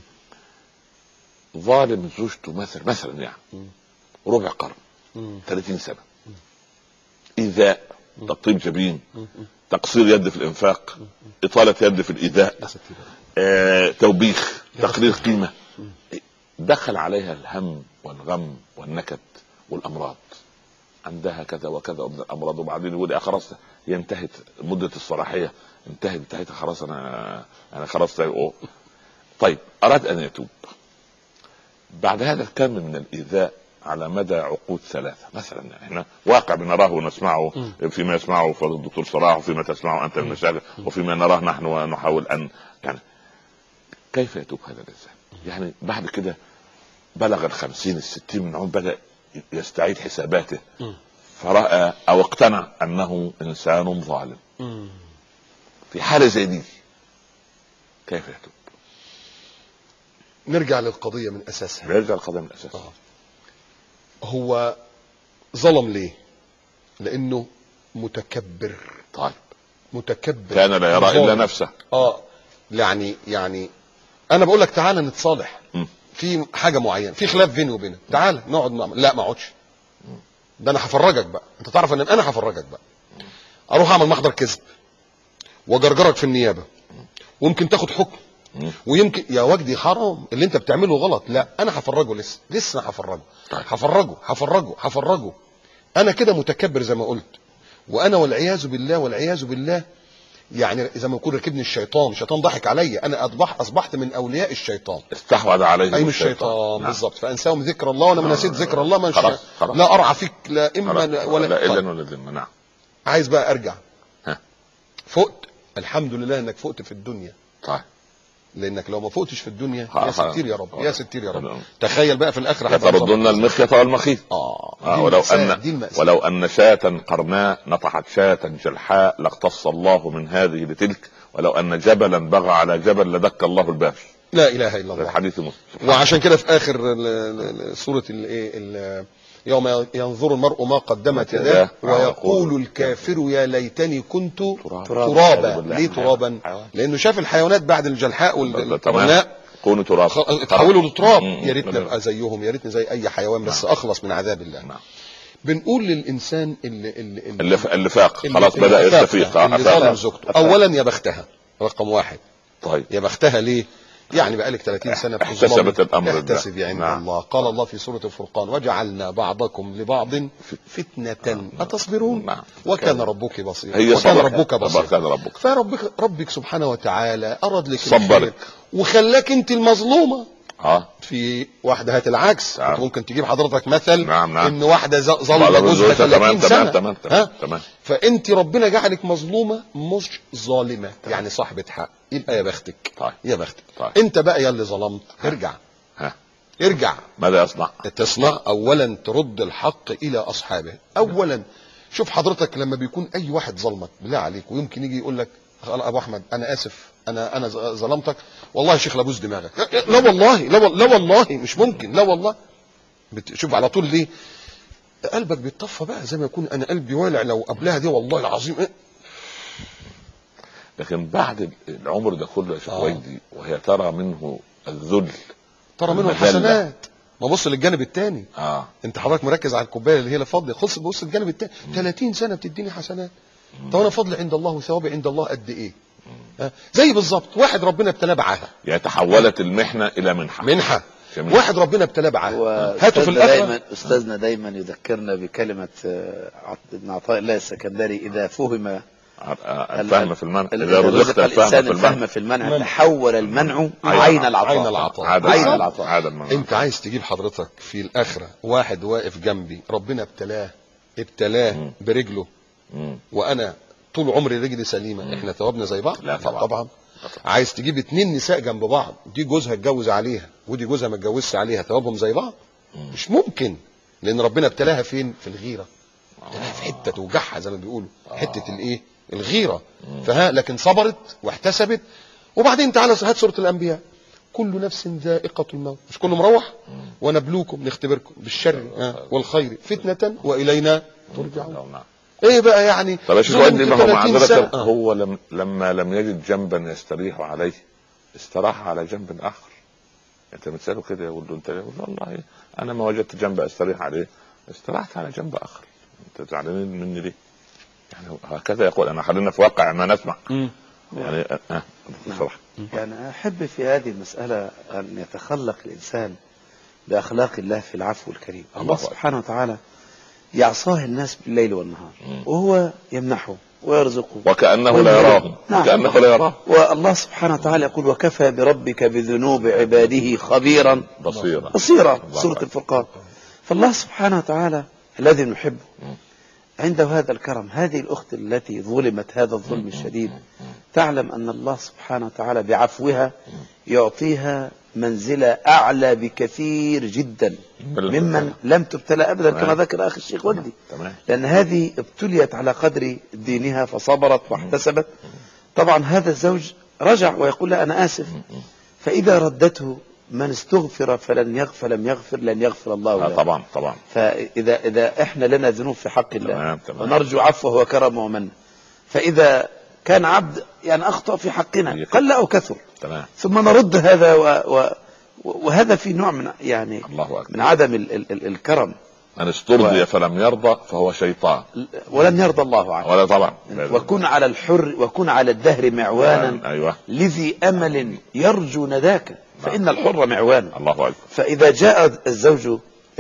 ظالم زوجته مثلا مثلا يعني ربع قرن ثلاثين سنه، ايذاء، تطيب جبين، تقصير يد في الانفاق، اطاله يد في الايذاء، آه، توبيخ، تقرير قيمه، دخل عليها الهم والغم والنكد والامراض، عندها كذا وكذا من الامراض، وبعدين يقول يا خلاص هي انتهت مده الصلاحيه، انتهت انتهت خلاص انا انا خلاص. طيب اراد ان يتوب بعد هذا الكم من الايذاء على مدى عقود ثلاثة مثلا، احنا واقع بنراه ونسمعه فيما يسمعه فضل الدكتور صلاح، وفيما تسمعه انت المشاغل، وفيما نراه نحن ونحاول ان يعني كيف يتوب هذا الانسان؟ يعني بعد كده بلغ الخمسين الستين من عمر، بدأ يستعيد حساباته، فرأى او اقتنع انه انسان ظالم. في حالة زي دي كيف يتوب؟ نرجع للقضية من اساسها. نرجع للقضية من اساسها. آه. هو ظلم ليه؟ لانه متكبر. طيب متكبر كان لا يرى الا نفسه. اه يعني يعني انا بقول لك تعالى نتصالح م. في حاجه معينه، في خلاف بيني وبينك، تعالى نقعد مع... لا ما اقعدش، ده انا هفرجك بقى، انت تعرف ان انا هفرجك بقى، اروح اعمل محضر كذب واجرجرك في النيابه ويمكن تاخد حكم، ويمكن يا وجدي حرام اللي انت بتعمله غلط، لا انا هفرجه، لسه لسه هفرجه هفرجه هفرجه هفرجه انا كده متكبر زي ما قلت، وانا والعياذ بالله والعياذ بالله يعني زي ما يكون ركبني الشيطان، الشيطان ضحك عليا، انا اصبح اصبحت من اولياء الشيطان، استحوذ عليه اي الشيطان. نعم. بالظبط، فانساهم ذكر الله وانا ما نسيت ذكر الله، ما خلاص خلاص. لا ارعى فيك لا اما ولا لا اذن ولا ذمه. نعم. عايز بقى ارجع. ها. فقت، الحمد لله انك فقت في الدنيا. طيب لانك لو ما فقتش في الدنيا ها يا ها. ستير يا رب ها. يا ستير يا رب. ها. تخيل بقى في الاخره يتردن المخيط والمخيط. اه, آه ولو ان ولو ان شاة قرناء نطحت شاة جلحاء لاقتص الله من هذه لتلك، ولو ان جبلا بغى على جبل لدك الله الباب. لا اله الا الله. الحديث مسلم. وعشان كده في اخر سوره الايه يوم ينظر المرء ما قدمت يداه ويقول الكافر يا ليتني كنت ترابا. ليه ترابا؟ لانه شاف الحيوانات بعد الجلحاء والقرناء كونوا تراب، اتحولوا لتراب. يا ريتني ابقى زيهم، يا ريتني زي اي حيوان، بس اخلص من عذاب الله. بنقول للانسان اللي اللي اللي, اللي فاق اللي خلاص بدا يستفيق اللي ظالم زوجته، اولا يا بختها رقم واحد. طيب يا بختها ليه؟ يعني بقالك ثلاثين سنه احتسبت الامر ده. احتسبي عند نعم. الله قال الله في سوره الفرقان وجعلنا بعضكم لبعض فتنه نعم. اتصبرون نعم. وكان ربك بصيرا هي وكان ربك بصيرا كان ربك فربك ربك سبحانه وتعالى اراد لك صبرك وخلاك انت المظلومه. اه في واحده هات العكس نعم. ممكن تجيب حضرتك مثل نعم نعم. ان واحده ظلمه جوزها ثلاثين سنه تمام تمام تمام. فانت ربنا جعلك مظلومه مش ظالمه يعني صاحبه حق، يبقى يا بختك. طيب. يا بختك طيب. انت بقى يا اللي ظلمت ارجع ها. ارجع. ماذا يصنع؟ تصنع اولا ترد الحق الى اصحابه. اولا شوف حضرتك لما بيكون اي واحد ظلمك بالله عليك ويمكن يجي يقول لك ابو احمد انا اسف انا انا ظلمتك والله يا شيخ لابوس دماغك، لا والله لا, لا والله مش ممكن، لا والله. شوف على طول ليه قلبك بيتطفى بقى زي ما يكون انا قلبي والع لو قبلها دي والله العظيم إيه؟ لكن بعد العمر ده كله يا شيخ آه. ويدي وهي ترى منه الذل، ترى منه الحسنات. ما بص للجانب الثاني. اه انت حضرتك مركز على الكوبايه اللي هي الفاضيه، خلص بص للجانب الثاني. ثلاثين سنه بتديني حسنات، طب انا فضل عند الله وثوابي عند الله قد ايه؟ آه. زي بالظبط واحد ربنا ابتلاه بعاهه، يعني تحولت المحنه الى منحه. منحه جميل. واحد ربنا ابتلاه بعاهه هاته في الاخره. دايما استاذنا دايما يذكرنا بكلمه ابن عطاء الله السكندري اذا فهم الفهم في المنع، اذا رزق الانسان الفهم في المنع تحول المنع عين العطاء. عين العطاء عين العطاء. انت عايز تجيب حضرتك في الاخره واحد واقف جنبي ربنا ابتلاه ابتلاه برجله وانا طول عمري رجلي سليمه، احنا ثوابنا زي بعض؟ لا طبعا. طبعا. عايز تجيب اتنين نساء جنب بعض، دي جوزها اتجوز عليها ودي جوزها ما اتجوزش عليها، ثوابهم زي بعض؟ مش ممكن، لان ربنا ابتلاها فين؟ في الغيره. ابتلاها في حته توجعها زي ما بيقولوا، حته الايه؟ الغيره. فها لكن صبرت واحتسبت. وبعدين تعالى هات سوره الانبياء، كل نفس ذائقه الموت، مش كله مروح؟ ونبلوكم نختبركم بالشر والخير فتنه والينا ترجعون. ايه بقى يعني؟ طب يا شيخ ودي ما هو معذرة هو لم لما لم يجد جنبا يستريح عليه استراح على جنب اخر. انت بتساله كده يقول له انت يقول والله انا ما وجدت جنب استريح عليه استرحت على جنب اخر. انت زعلانين مني ليه؟ يعني هكذا يقول. انا خلينا في واقع ما نسمع. مم. يعني اه بصراحه يعني احب في هذه المساله ان يتخلق الانسان باخلاق الله في العفو الكريم. الله سبحانه وتعالى يعصاه الناس بالليل والنهار وهو يمنحه ويرزقه وكأنه لا يراه. نعم. كأنه لا يراه. والله سبحانه وتعالى يقول وكفى بربك بذنوب عباده خبيرا بصيرا بصيرا سورة الفرقان. فالله سبحانه وتعالى الذي نحبه عنده هذا الكرم. هذه الأخت التي ظلمت هذا الظلم الشديد تعلم أن الله سبحانه وتعالى بعفوها يعطيها منزلة أعلى بكثير جدا ممن لم تبتلى أبدا كما ذكر أخي الشيخ وجدي، لأن هذه ابتليت على قدر دينها فصبرت واحتسبت. طبعا هذا الزوج رجع ويقول لها أنا آسف، فإذا ردته من استغفر فلن يغفر لم يغفر لن يغفر الله له. طبعا طبعا. فإذا إذا إحنا لنا ذنوب في حق الله تمام تمام. ونرجو عفوه وكرمه ومنه، فإذا كان عبد يعني أخطأ في حقنا قل أو كثر تمام ثم نرد هذا و و وهذا في نوع من يعني الله من عدم ال ال ال الكرم. من استرضي و... فلم يرضى فهو شيطان ولن يرضى الله عنه. ولا طبعا. وكن على الحر وكن على الدهر معوانا. أيوة. لذي أمل يرجو نداك فإن الحر معوان. الله أكبر. فإذا جاء الزوج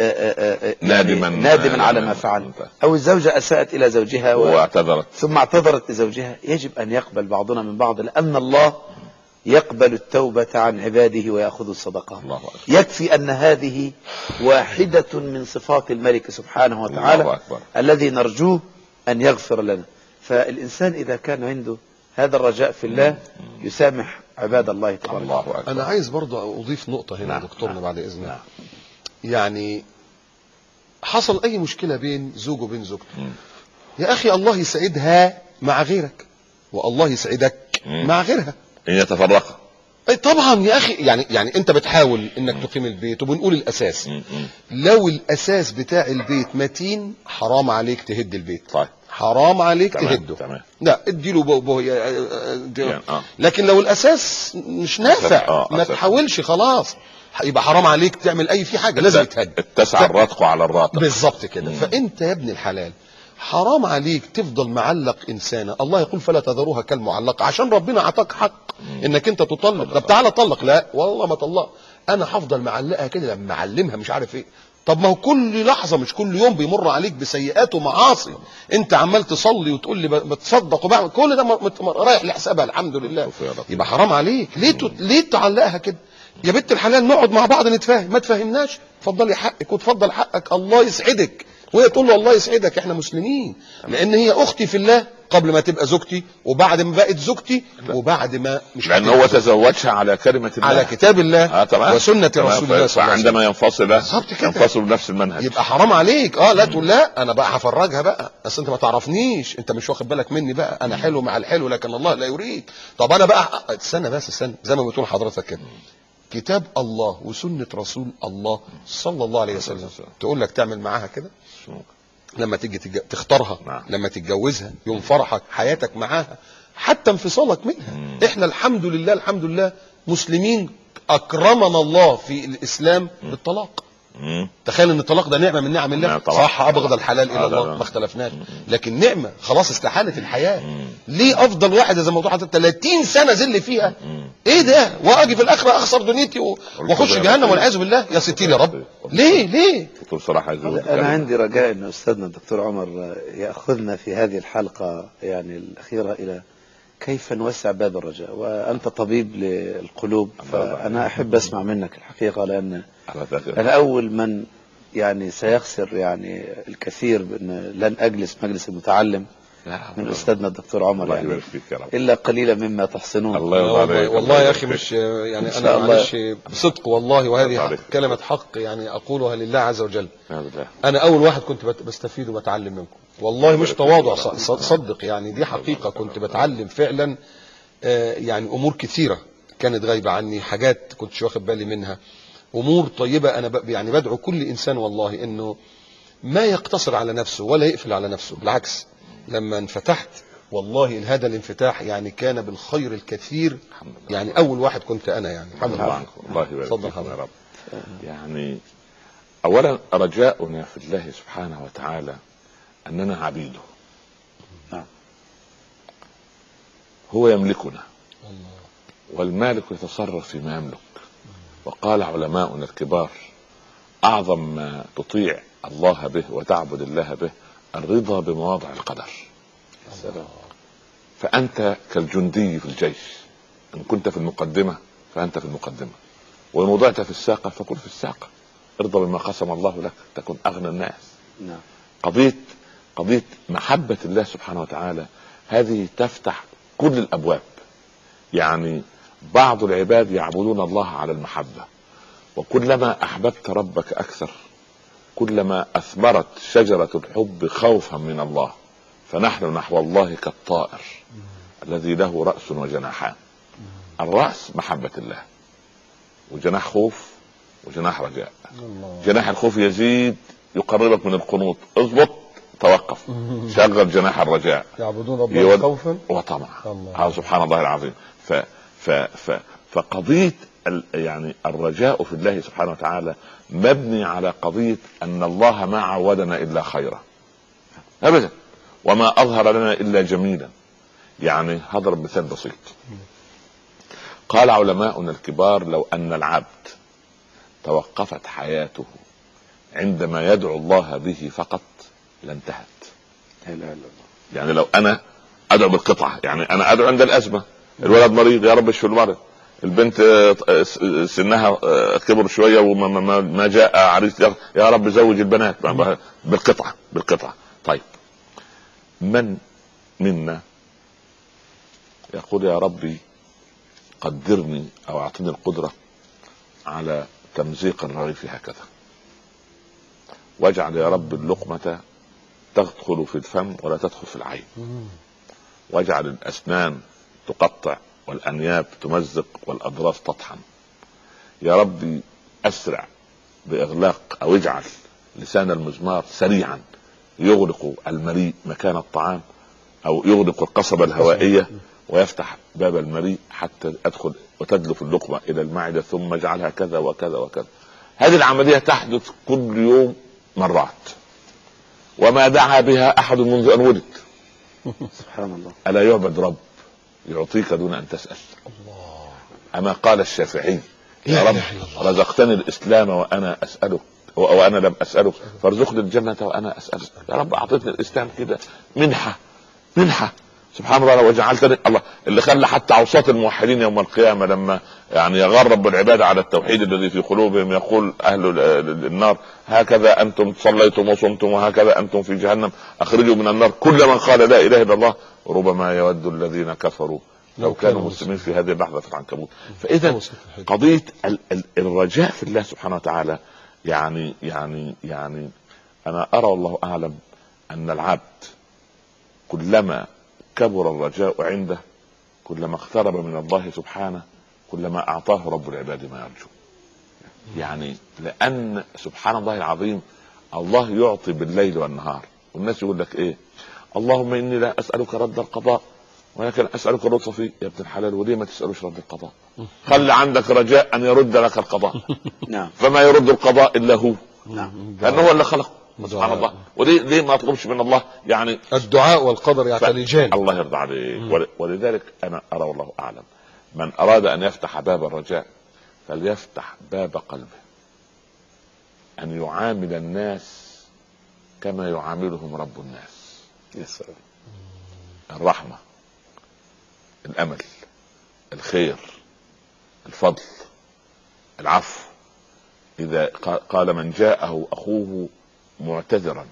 نادما نادما على ما فعل أو الزوجة أساءت إلى زوجها و... واعتذرت ثم اعتذرت لزوجها، يجب أن يقبل بعضنا من بعض، لأن الله يقبل التوبة عن عباده ويأخذ الصدقات. يكفي أن هذه واحدة من صفات الملك سبحانه وتعالى الذي نرجوه أن يغفر لنا. فالإنسان إذا كان عنده هذا الرجاء في الله يسامح عباد الله تبارك وتعالى. أنا عايز برضه أضيف نقطة هنا نعم. دكتورنا بعد إذنك. نعم. يعني حصل أي مشكلة بين زوج وبين زوجته، يا أخي الله يسعدها مع غيرك والله يسعدك مم. مع غيرها إن يتفرق. أي طبعا يا أخي، يعني يعني أنت بتحاول إنك مم. تقيم البيت وبنقول الأساس. مم. لو الأساس بتاع البيت متين حرام عليك تهد البيت. طيب. حرام عليك تمام. تهده. تمام. لا اديله بو بو يعني آه. لكن لو الأساس مش نافع آه. ما تحاولش خلاص يبقى حرام عليك تعمل اي في حاجه لازم يتهد. اتسع الراتق على الراتق بالظبط كده. فانت يا ابن الحلال حرام عليك تفضل معلق انسانه، الله يقول فلا تذروها كالمعلقه، عشان ربنا اعطاك حق انك انت تطلق. طب تعالى طلق، لا والله ما طلق، انا هفضل معلقها كده لما اعلمها مش عارف ايه. طب ما هو كل لحظه مش كل يوم بيمر عليك بسيئات ومعاصي، انت عمال تصلي وتقول لي بتصدق وبعمل كل ده رايح لحسابها الحمد لله، يبقى حرام عليك. ليه ت... ليه تعلقها كده؟ يا بنت الحلال نقعد مع بعض نتفاهم، ما تفهمناش اتفضلي حقك وتفضل حقك، الله يسعدك، وهي تقول له الله يسعدك، احنا مسلمين، لان هي اختي في الله قبل ما تبقى زوجتي، وبعد ما بقت زوجتي، وبعد ما مش لان هو تزوجها على كلمه الله، على كتاب الله آه وسنه رسول الله صلى الله عليه وسلم. عندما ينفصل ينفصل بنفس المنهج، يبقى حرام عليك. اه لا تقول لا انا بقى هفرجها بقى، اصل انت ما تعرفنيش، انت مش واخد بالك مني بقى، انا حلو مع الحلو لكن الله لا يريد. طب انا بقى استنى بس استنى، زي ما بتقول حضرتك كده، كتاب الله وسنه رسول الله صلى الله عليه وسلم تقول لك تعمل معاها كده؟ لما تيجي تج... تختارها، نعم. لما تتجوزها يوم فرحك حياتك معاها حتى انفصالك منها. مم. احنا الحمد لله الحمد لله مسلمين، اكرمنا الله في الاسلام مم. بالطلاق. مم. تخيل ان الطلاق ده نعمه من نعم الله. صح ابغض الحلال الى الله ما اختلفناش، لكن نعمه خلاص استحالت الحياه. مم. ليه افضل واحد زي موضوع حضرتك ثلاثين سنه ذل فيها؟ مم. ايه ده؟ واجي في الاخره اخسر دنيتي واخش جهنم والعياذ بالله، يا ستير يا رب. ليه ليه بصراحه انا عندي رجاء ان استاذنا الدكتور عمر ياخذنا في هذه الحلقه يعني الاخيره الى كيف نوسع باب الرجاء، وأنت طبيب للقلوب، فأنا أحب أسمع منك الحقيقة، لأن أنا أول من يعني سيخسر يعني الكثير بأن لن أجلس مجلس المتعلم من أستاذنا الدكتور عمر، يعني إلا قليلا مما تحسنون. الله والله, والله يا أخي مش يعني أنا معلش بصدق والله، وهذه كلمة حق يعني أقولها لله عز وجل. أنا أول واحد كنت بستفيد وبتعلم منكم والله، مش تواضع، صدق يعني دي حقيقة. كنت بتعلم فعلا يعني أمور كثيرة كانت غايبة عني، حاجات كنتش واخد بالي منها، أمور طيبة. أنا يعني بدعو كل إنسان والله إنه ما يقتصر على نفسه ولا يقفل على نفسه، بالعكس لما انفتحت والله هذا الانفتاح يعني كان بالخير الكثير. يعني أول واحد كنت أنا يعني الحمد لله. الله يبارك فيك يا رب. يعني أولا رجاؤنا في الله سبحانه وتعالى أننا عبيده، هو يملكنا والمالك يتصرف فيما يملك. وقال علماؤنا الكبار أعظم ما تطيع الله به وتعبد الله به الرضا بمواضع القدر. فأنت كالجندي في الجيش، إن كنت في المقدمة فأنت في المقدمة، وإن وضعت في الساقة فكن في الساقة. ارضى بما قسم الله لك تكن أغنى الناس. قضية قضية محبة الله سبحانه وتعالى هذه تفتح كل الأبواب. يعني بعض العباد يعبدون الله على المحبة، وكلما أحببت ربك أكثر كلما أثمرت شجرة الحب خوفا من الله. فنحن نحو الله كالطائر الذي له رأس وجناحان. الرأس محبة الله، وجناح خوف وجناح رجاء. جناح الخوف يزيد يقربك من القنوط، اضبط توقف، شغل جناح الرجاء، يعبدون ربهم خوفا وطمعا. سبحان الله العظيم. ف ف ف فقضية يعني الرجاء في الله سبحانه وتعالى مبني على قضية أن الله ما عودنا إلا خيرا أبدا، وما أظهر لنا إلا جميلا. يعني هضرب مثال بسيط. قال علماؤنا الكبار لو أن العبد توقفت حياته عندما يدعو الله به فقط لانتهت. يعني لو أنا أدعو بالقطعة، يعني أنا أدعو عند الأزمة، الولد مريض يا رب اشفي المرض، البنت سنها كبر شوية وما ما جاء عريس يا رب زوج البنات، بالقطعة بالقطعة. طيب من منا يقول يا ربي قدرني أو أعطني القدرة على تمزيق الرغيف هكذا، واجعل يا رب اللقمة تدخل في الفم ولا تدخل في العين، واجعل الأسنان تقطع والأنياب تمزق والأضراس تطحن. يا ربي أسرع بإغلاق أو اجعل لسان المزمار سريعا يغلق المليء مكان الطعام، أو يغلق القصبة الهوائية ويفتح باب المريء حتى ادخل وتدلف اللقمه الى المعده ثم اجعلها كذا وكذا وكذا. هذه العمليه تحدث كل يوم مرات، وما دعا بها احد منذ ان ولد. سبحان الله. الا يعبد رب يعطيك دون ان تسال؟ الله. اما قال الشافعي يا رب رزقتني الاسلام وانا اسالك وانا لم اسالك فارزقني الجنه وانا اسالك. يا رب اعطيتني الاسلام كده منحه منحه سبحان الله. وجعلتني الله اللي خلى حتى اوساط الموحدين يوم القيامه لما يعني يغرب العباد على التوحيد الذي في قلوبهم يقول اهل النار هكذا انتم صليتم وصمتم وهكذا انتم في جهنم اخرجوا من النار كل من قال لا اله الا الله ربما يود الذين كفروا لو كانوا مسلمين في هذه اللحظه في العنكبوت. فاذا قضيه الرجاء في الله سبحانه وتعالى يعني يعني يعني انا ارى والله اعلم ان العبد كلما كبر الرجاء عنده كلما اقترب من الله سبحانه كلما اعطاه رب العباد ما يرجو. يعني لان سبحان الله العظيم الله يعطي بالليل والنهار، والناس يقول لك ايه اللهم اني لا اسالك رد القضاء ولكن اسالك اللطف فيه. يا ابن الحلال وليه ما تسالوش رد القضاء؟ خلي عندك رجاء ان يرد لك القضاء. نعم. فما يرد القضاء الا هو. نعم. لانه هو اللي خلقه سبحان الله. وليه ليه ما اطلبش من الله يعني الدعاء والقدر يعتلجان. الله يرضى عليك. ولذلك انا ارى والله اعلم من اراد ان يفتح باب الرجاء فليفتح باب قلبه، ان يعامل الناس كما يعاملهم رب الناس. يس. الرحمه، الامل، الخير، الفضل، العفو. اذا قال من جاءه اخوه معتذرا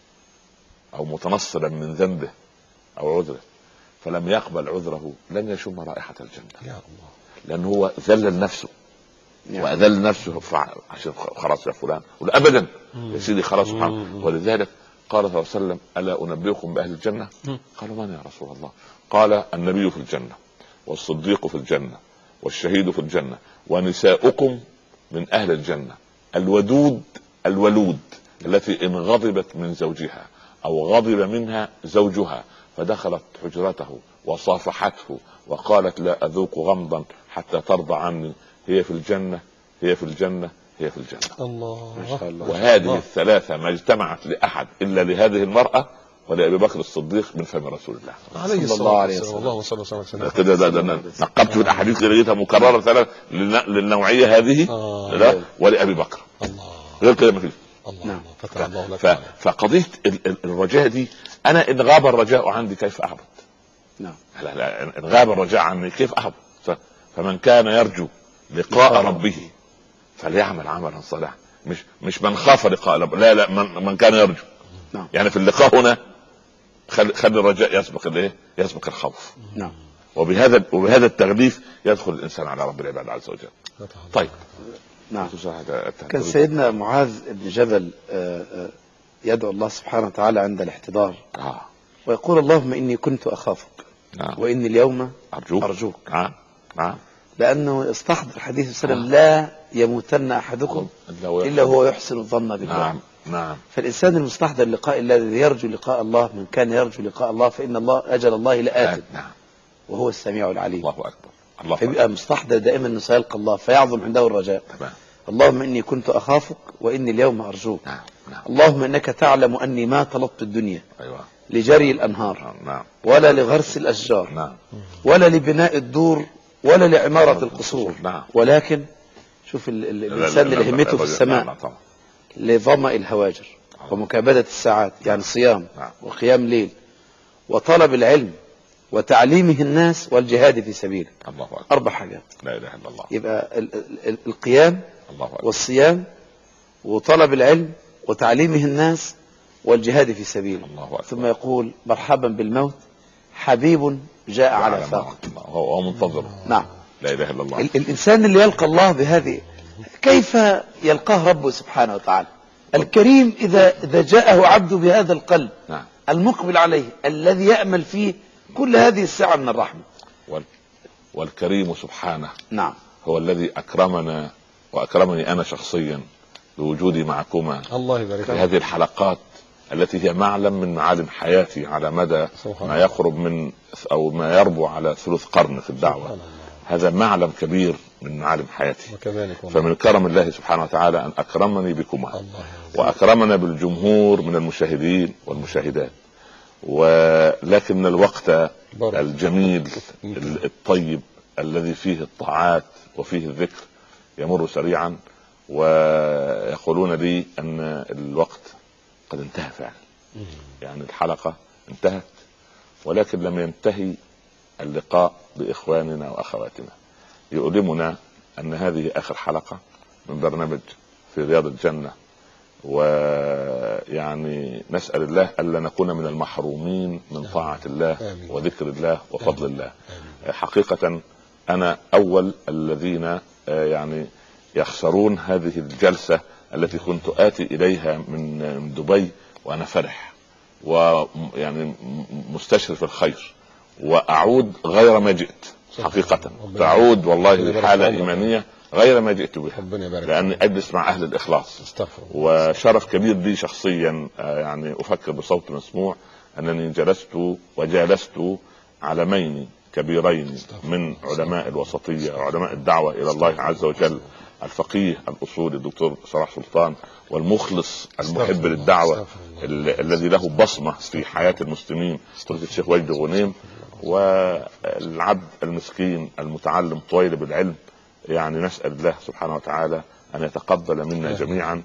او متنصلا من ذنبه او عذره فلم يقبل عذره لن يشم رائحة الجنة. يا الله. لأنه هو ذلل نفسه وأذل نفسه عشان خلاص يا فلان ولا أبدا يا سيدي خلاص سبحانه. ولذلك قال صلى الله عليه وسلم ألا أنبئكم بأهل الجنة؟ قالوا من يا رسول الله؟ قال النبي في الجنة والصديق في الجنة والشهيد في الجنة ونساؤكم من أهل الجنة الودود الولود التي إن غضبت من زوجها أو غضب منها زوجها فدخلت حجرته وصافحته وقالت لا أذوق غمضا حتى ترضى عني هي في الجنة هي في الجنة هي في الجنة. الله. ما شاء الله. وهذه الله. الثلاثة ما اجتمعت لأحد إلا لهذه المرأة ولأبي بكر الصديق من فم رسول الله عليه الصلاة والسلام. اللهم صل وسلم كده. ده ده نقبت في الأحاديث اللي لقيتها مكررة ثلاث للنوعية هذه آه. لا ولأبي بكر الله. غير كده ما فيش. الله. فتح الله لك. فقضية الرجاء دي أنا إن غاب الرجاء عندي كيف أعبد؟ نعم. لا لا إن غاب الرجاء عني كيف أعبد؟ فمن كان يرجو لقاء ربه فليعمل عملا صالحا. مش مش من خاف لقاء ربه، لا لا من, من كان يرجو. نعم. يعني في اللقاء هنا خلي خلي الرجاء يسبق الايه؟ يسبق الخوف. نعم. وبهذا وبهذا التغليف يدخل الانسان على رب العباد عز وجل. طيب. نعم. كان سيدنا معاذ بن جبل يدعو الله سبحانه وتعالى عند الاحتضار آه. ويقول اللهم إني كنت أخافك نعم. وإني اليوم أرجوك, أرجوك. نعم. نعم. لأنه استحضر حديث السلام آه. لا يموتن أحدكم إلا هو يحسن الظن بالله. نعم. نعم. فالإنسان المستحضر لقاء الله الذي يرجو لقاء الله من كان يرجو لقاء الله فإن الله أجل الله لآت. نعم. وهو السميع العليم. الله أكبر. الله فيبقى مستحضر دائما أنه سيلقى الله فيعظم عنده الرجاء. تمام. اللهم إني كنت أخافك وإني اليوم أرجوك. نعم. نعم. اللهم إنك تعلم أني ما طلبت الدنيا أيوة. لجري الأنهار نعم. ولا لغرس الأشجار نعم. ولا لبناء الدور ولا لعمارة القصور. نعم. ولكن شوف ال ال الإنسان اللي همته في السماء لظمأ الهواجر ومكابدة الساعات يعني صيام وقيام ليل وطلب العلم وتعليمه الناس والجهاد في سبيله. الله أكبر. أربع حاجات. لا إله إلا الله. يبقى ال ال القيام الله أكبر. والصيام وطلب العلم وتعليمه الناس والجهاد في سبيله. الله أكبر. ثم يقول مرحبا بالموت حبيب جاء على فاق. هو منتظر. نعم. لا إله إلا الله. ال الإنسان اللي يلقى الله بهذه كيف يلقاه ربه سبحانه وتعالى الكريم إذا إذا جاءه عبده بهذا القلب. نعم. المقبل عليه الذي يأمل فيه كل هذه الساعة من الرحمة. وال... والكريم سبحانه. نعم. هو الذي أكرمنا وأكرمني أنا شخصيا بوجودي معكما الله يبارك في هذه الحلقات التي هي معلم من معالم حياتي على مدى ما يقرب من أو ما يربو على ثلث قرن في الدعوة. هذا معلم كبير من معالم حياتي. فمن كرم الله سبحانه وتعالى أن أكرمني بكما، وأكرمنا بالجمهور من المشاهدين والمشاهدات. ولكن الوقت الجميل الطيب الذي فيه الطاعات وفيه الذكر يمر سريعا، ويقولون لي أن الوقت قد انتهى فعلا. يعني الحلقة انتهت، ولكن لم ينتهي اللقاء بإخواننا وأخواتنا. يؤلمنا أن هذه آخر حلقة من برنامج في رياض الجنة، ويعني نسأل الله ألا نكون من المحرومين من طاعة الله وذكر الله وفضل الله. حقيقة أنا أول الذين يعني يخسرون هذه الجلسة التي كنت آتي إليها من دبي وأنا فرح ويعني مستشرف الخير، وأعود غير ما جئت. حقيقة تعود والله حالة إيمانية غير ما جئت بها، لأني أجلس مع أهل الإخلاص. وشرف كبير لي شخصيا، يعني أفكر بصوت مسموع أنني جلست وجالست علمين كبيرين من علماء الوسطية وعلماء الدعوة إلى الله عز وجل، الفقيه الأصولي الدكتور صلاح سلطان، والمخلص المحب للدعوة الذي له بصمة في حياة المسلمين الشيخ وجد غنيم، والعبد المسكين المتعلم طويل بالعلم. يعني نسأل الله سبحانه وتعالى أن يتقبل منا جميعا،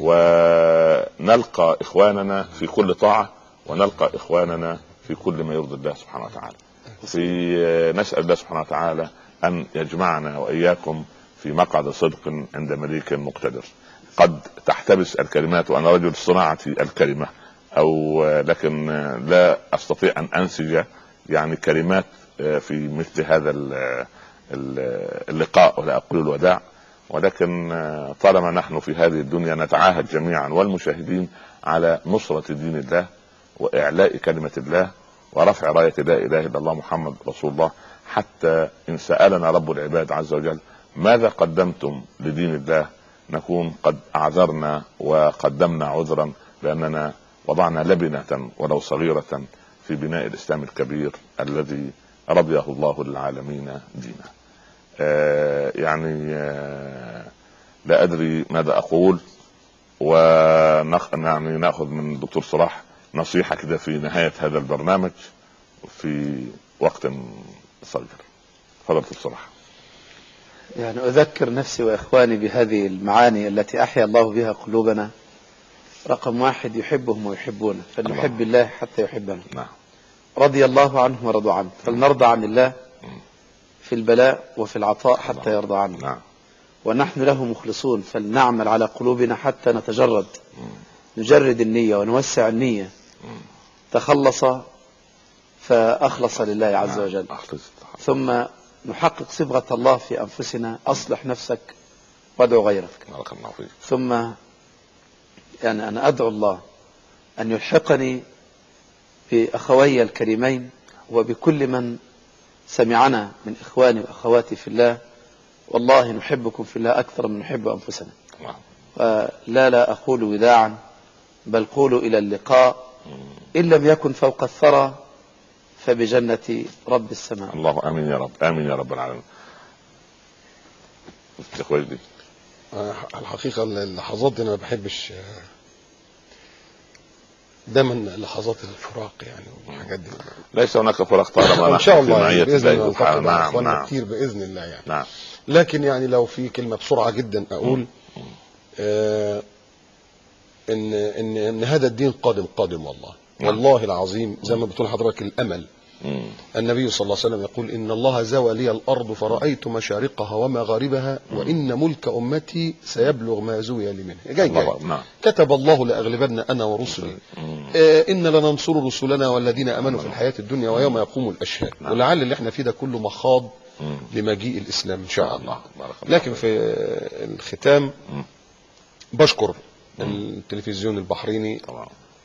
ونلقى إخواننا في كل طاعة، ونلقى إخواننا في كل ما يرضي الله سبحانه وتعالى. في نسأل الله سبحانه وتعالى أن يجمعنا وإياكم في مقعد صدق عند مليك مقتدر. قد تحتبس الكلمات وأنا رجل صناعة الكلمة، أو لكن لا أستطيع أن أنسج يعني كلمات في مثل هذا اللقاء ولا أقول الوداع. ولكن طالما نحن في هذه الدنيا نتعاهد جميعا والمشاهدين على نصرة دين الله وإعلاء كلمة الله ورفع راية لا إله إلا الله محمد رسول الله، حتى إن سألنا رب العباد عز وجل ماذا قدمتم لدين الله نكون قد أعذرنا وقدمنا عذرا، لأننا وضعنا لبنة ولو صغيرة في بناء الإسلام الكبير الذي رضيه الله للعالمين دينا. آه يعني آه لا أدري ماذا أقول، ونعني نأخذ من الدكتور صلاح نصيحة كده في نهاية هذا البرنامج في وقت صغير. تفضل دكتور صلاح. يعني أذكر نفسي وإخواني بهذه المعاني التي أحيا الله بها قلوبنا. رقم واحد، يحبهم ويحبونه، فلنحب الله حتى يحبنا. نعم. رضي الله عنهم ورضوا عنه، فلنرضى عن الله في البلاء وفي العطاء حتى يرضى عنا. نعم. ونحن له مخلصون، فلنعمل على قلوبنا حتى نتجرد، نجرد النية ونوسع النية. تخلص فأخلص لله عز وجل. ثم نحقق صبغة الله في أنفسنا، أصلح نفسك وادعو غيرك. ثم يعني أنا أدعو الله أن يلحقني بأخوي الكريمين وبكل من سمعنا من إخواني وأخواتي في الله. والله نحبكم في الله أكثر من نحب أنفسنا. لا لا أقول وداعا، بل قولوا إلى اللقاء، إن لم يكن فوق الثرى فبجنة رب السماء. الله آمين يا رب، آمين يا رب العالمين. الحقيقة اللحظات دي أنا ما بحبش دايما لحظات الفراق يعني والحاجات دي. ليس هناك فراق طالما ان شاء الله يعني باذن الله. نعم نعم كتير باذن الله يعني. نعم. لكن يعني لو في كلمه بسرعه جدا اقول آه ان ان ان هذا الدين قادم قادم والله. والله العظيم زي ما بتقول حضرتك الامل. مم. النبي صلى الله عليه وسلم يقول إن الله زوى لي الأرض فرأيت مشارقها ومغاربها وإن ملك أمتي سيبلغ ما زوي لي منه. جاي جاي. نعم. كتب الله لأغلبن أنا ورسلي. آه إن لننصر رسلنا والذين أمنوا في الحياة الدنيا ويوم يقوم الأشهاد. ولعل اللي احنا فيه ده كله مخاض لمجيء الإسلام إن شاء الله. لكن في الختام بشكر التلفزيون البحريني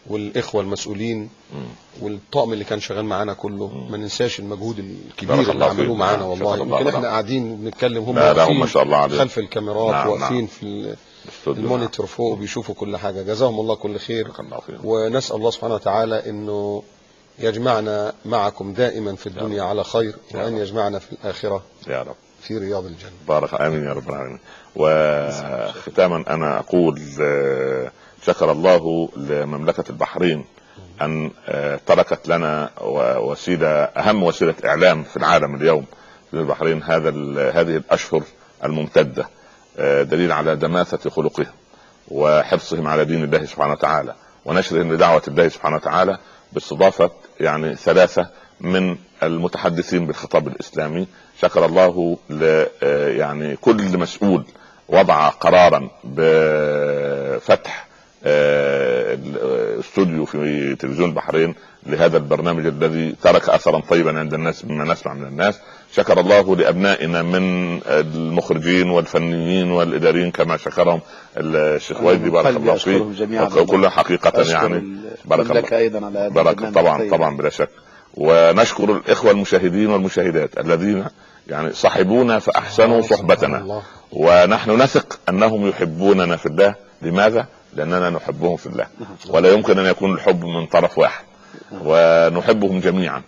والاخوه المسؤولين مم. والطاقم اللي كان شغال معانا كله. مم. ما ننساش المجهود بارك الكبير اللي الله عملوه فيك. معانا نعم. والله. شكر الله يمكن احنا لهم. قاعدين بنتكلم هم لا لا هم ما واقفين شاء الله عليهم. خلف الكاميرات، نعم، واقفين نعم. في ال- استوديو. المونيتور فوق وبيشوفوا كل حاجه. جزاهم الله كل خير. بارك الله فيهم. ونسال الله سبحانه وتعالى انه يجمعنا معكم دائما في الدنيا على خير، وان يجمعنا في الاخره يا رب في رياض الجنه. بارك. امين يا رب العالمين. وختاما انا اقول آه، شكر الله لمملكه البحرين ان آه، تركت لنا وسيله، اهم وسيله اعلام في العالم اليوم في البحرين، هذا هذه الاشهر الممتده، آه، دليل على دماثه خلقهم وحرصهم على دين الله سبحانه وتعالى ونشرهم لدعوه الله سبحانه وتعالى، باستضافه يعني ثلاثه من المتحدثين بالخطاب الاسلامي. شكر الله ل يعني كل مسؤول وضع قرارا بفتح استوديو في تلفزيون البحرين لهذا البرنامج الذي ترك اثرا طيبا عند الناس مما نسمع من الناس. شكر الله لابنائنا من المخرجين والفنيين والاداريين كما شكرهم الشيخ ويدي بارك الله فيه، كلها حقيقه يعني بارك الله ايضا على بارك. طبعا طبعا بلا شك. ونشكر الاخوه المشاهدين والمشاهدات الذين يعني صحبونا فاحسنوا صحبتنا، ونحن نثق انهم يحبوننا في الله. لماذا؟ لاننا نحبهم في الله، ولا يمكن ان يكون الحب من طرف واحد، ونحبهم جميعا.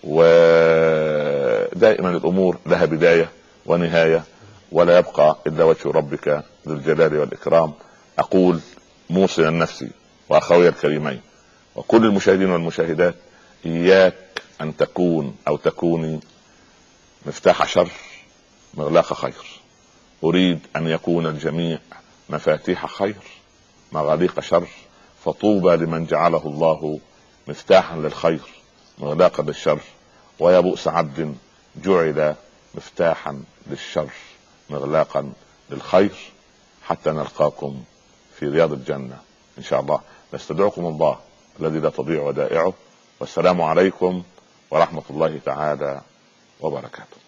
ودائما الامور لها بدايه ونهايه، ولا يبقى الا وجه ربك ذو الجلال والاكرام. اقول موصيا نفسي واخوي الكريمين وكل المشاهدين والمشاهدات، اياك ان تكون او تكوني مفتاح شر مغلاق خير. اريد ان يكون الجميع مفاتيح خير مغاليق شر، فطوبى لمن جعله الله مفتاحا للخير مغلاقا للشر، ويا بؤس عبد جعل مفتاحا للشر مغلاقا للخير. حتى نلقاكم في رياض الجنة ان شاء الله. نستدعكم الله الذي لا تضيع ودائعه، والسلام عليكم ورحمة الله تعالى وبركاته.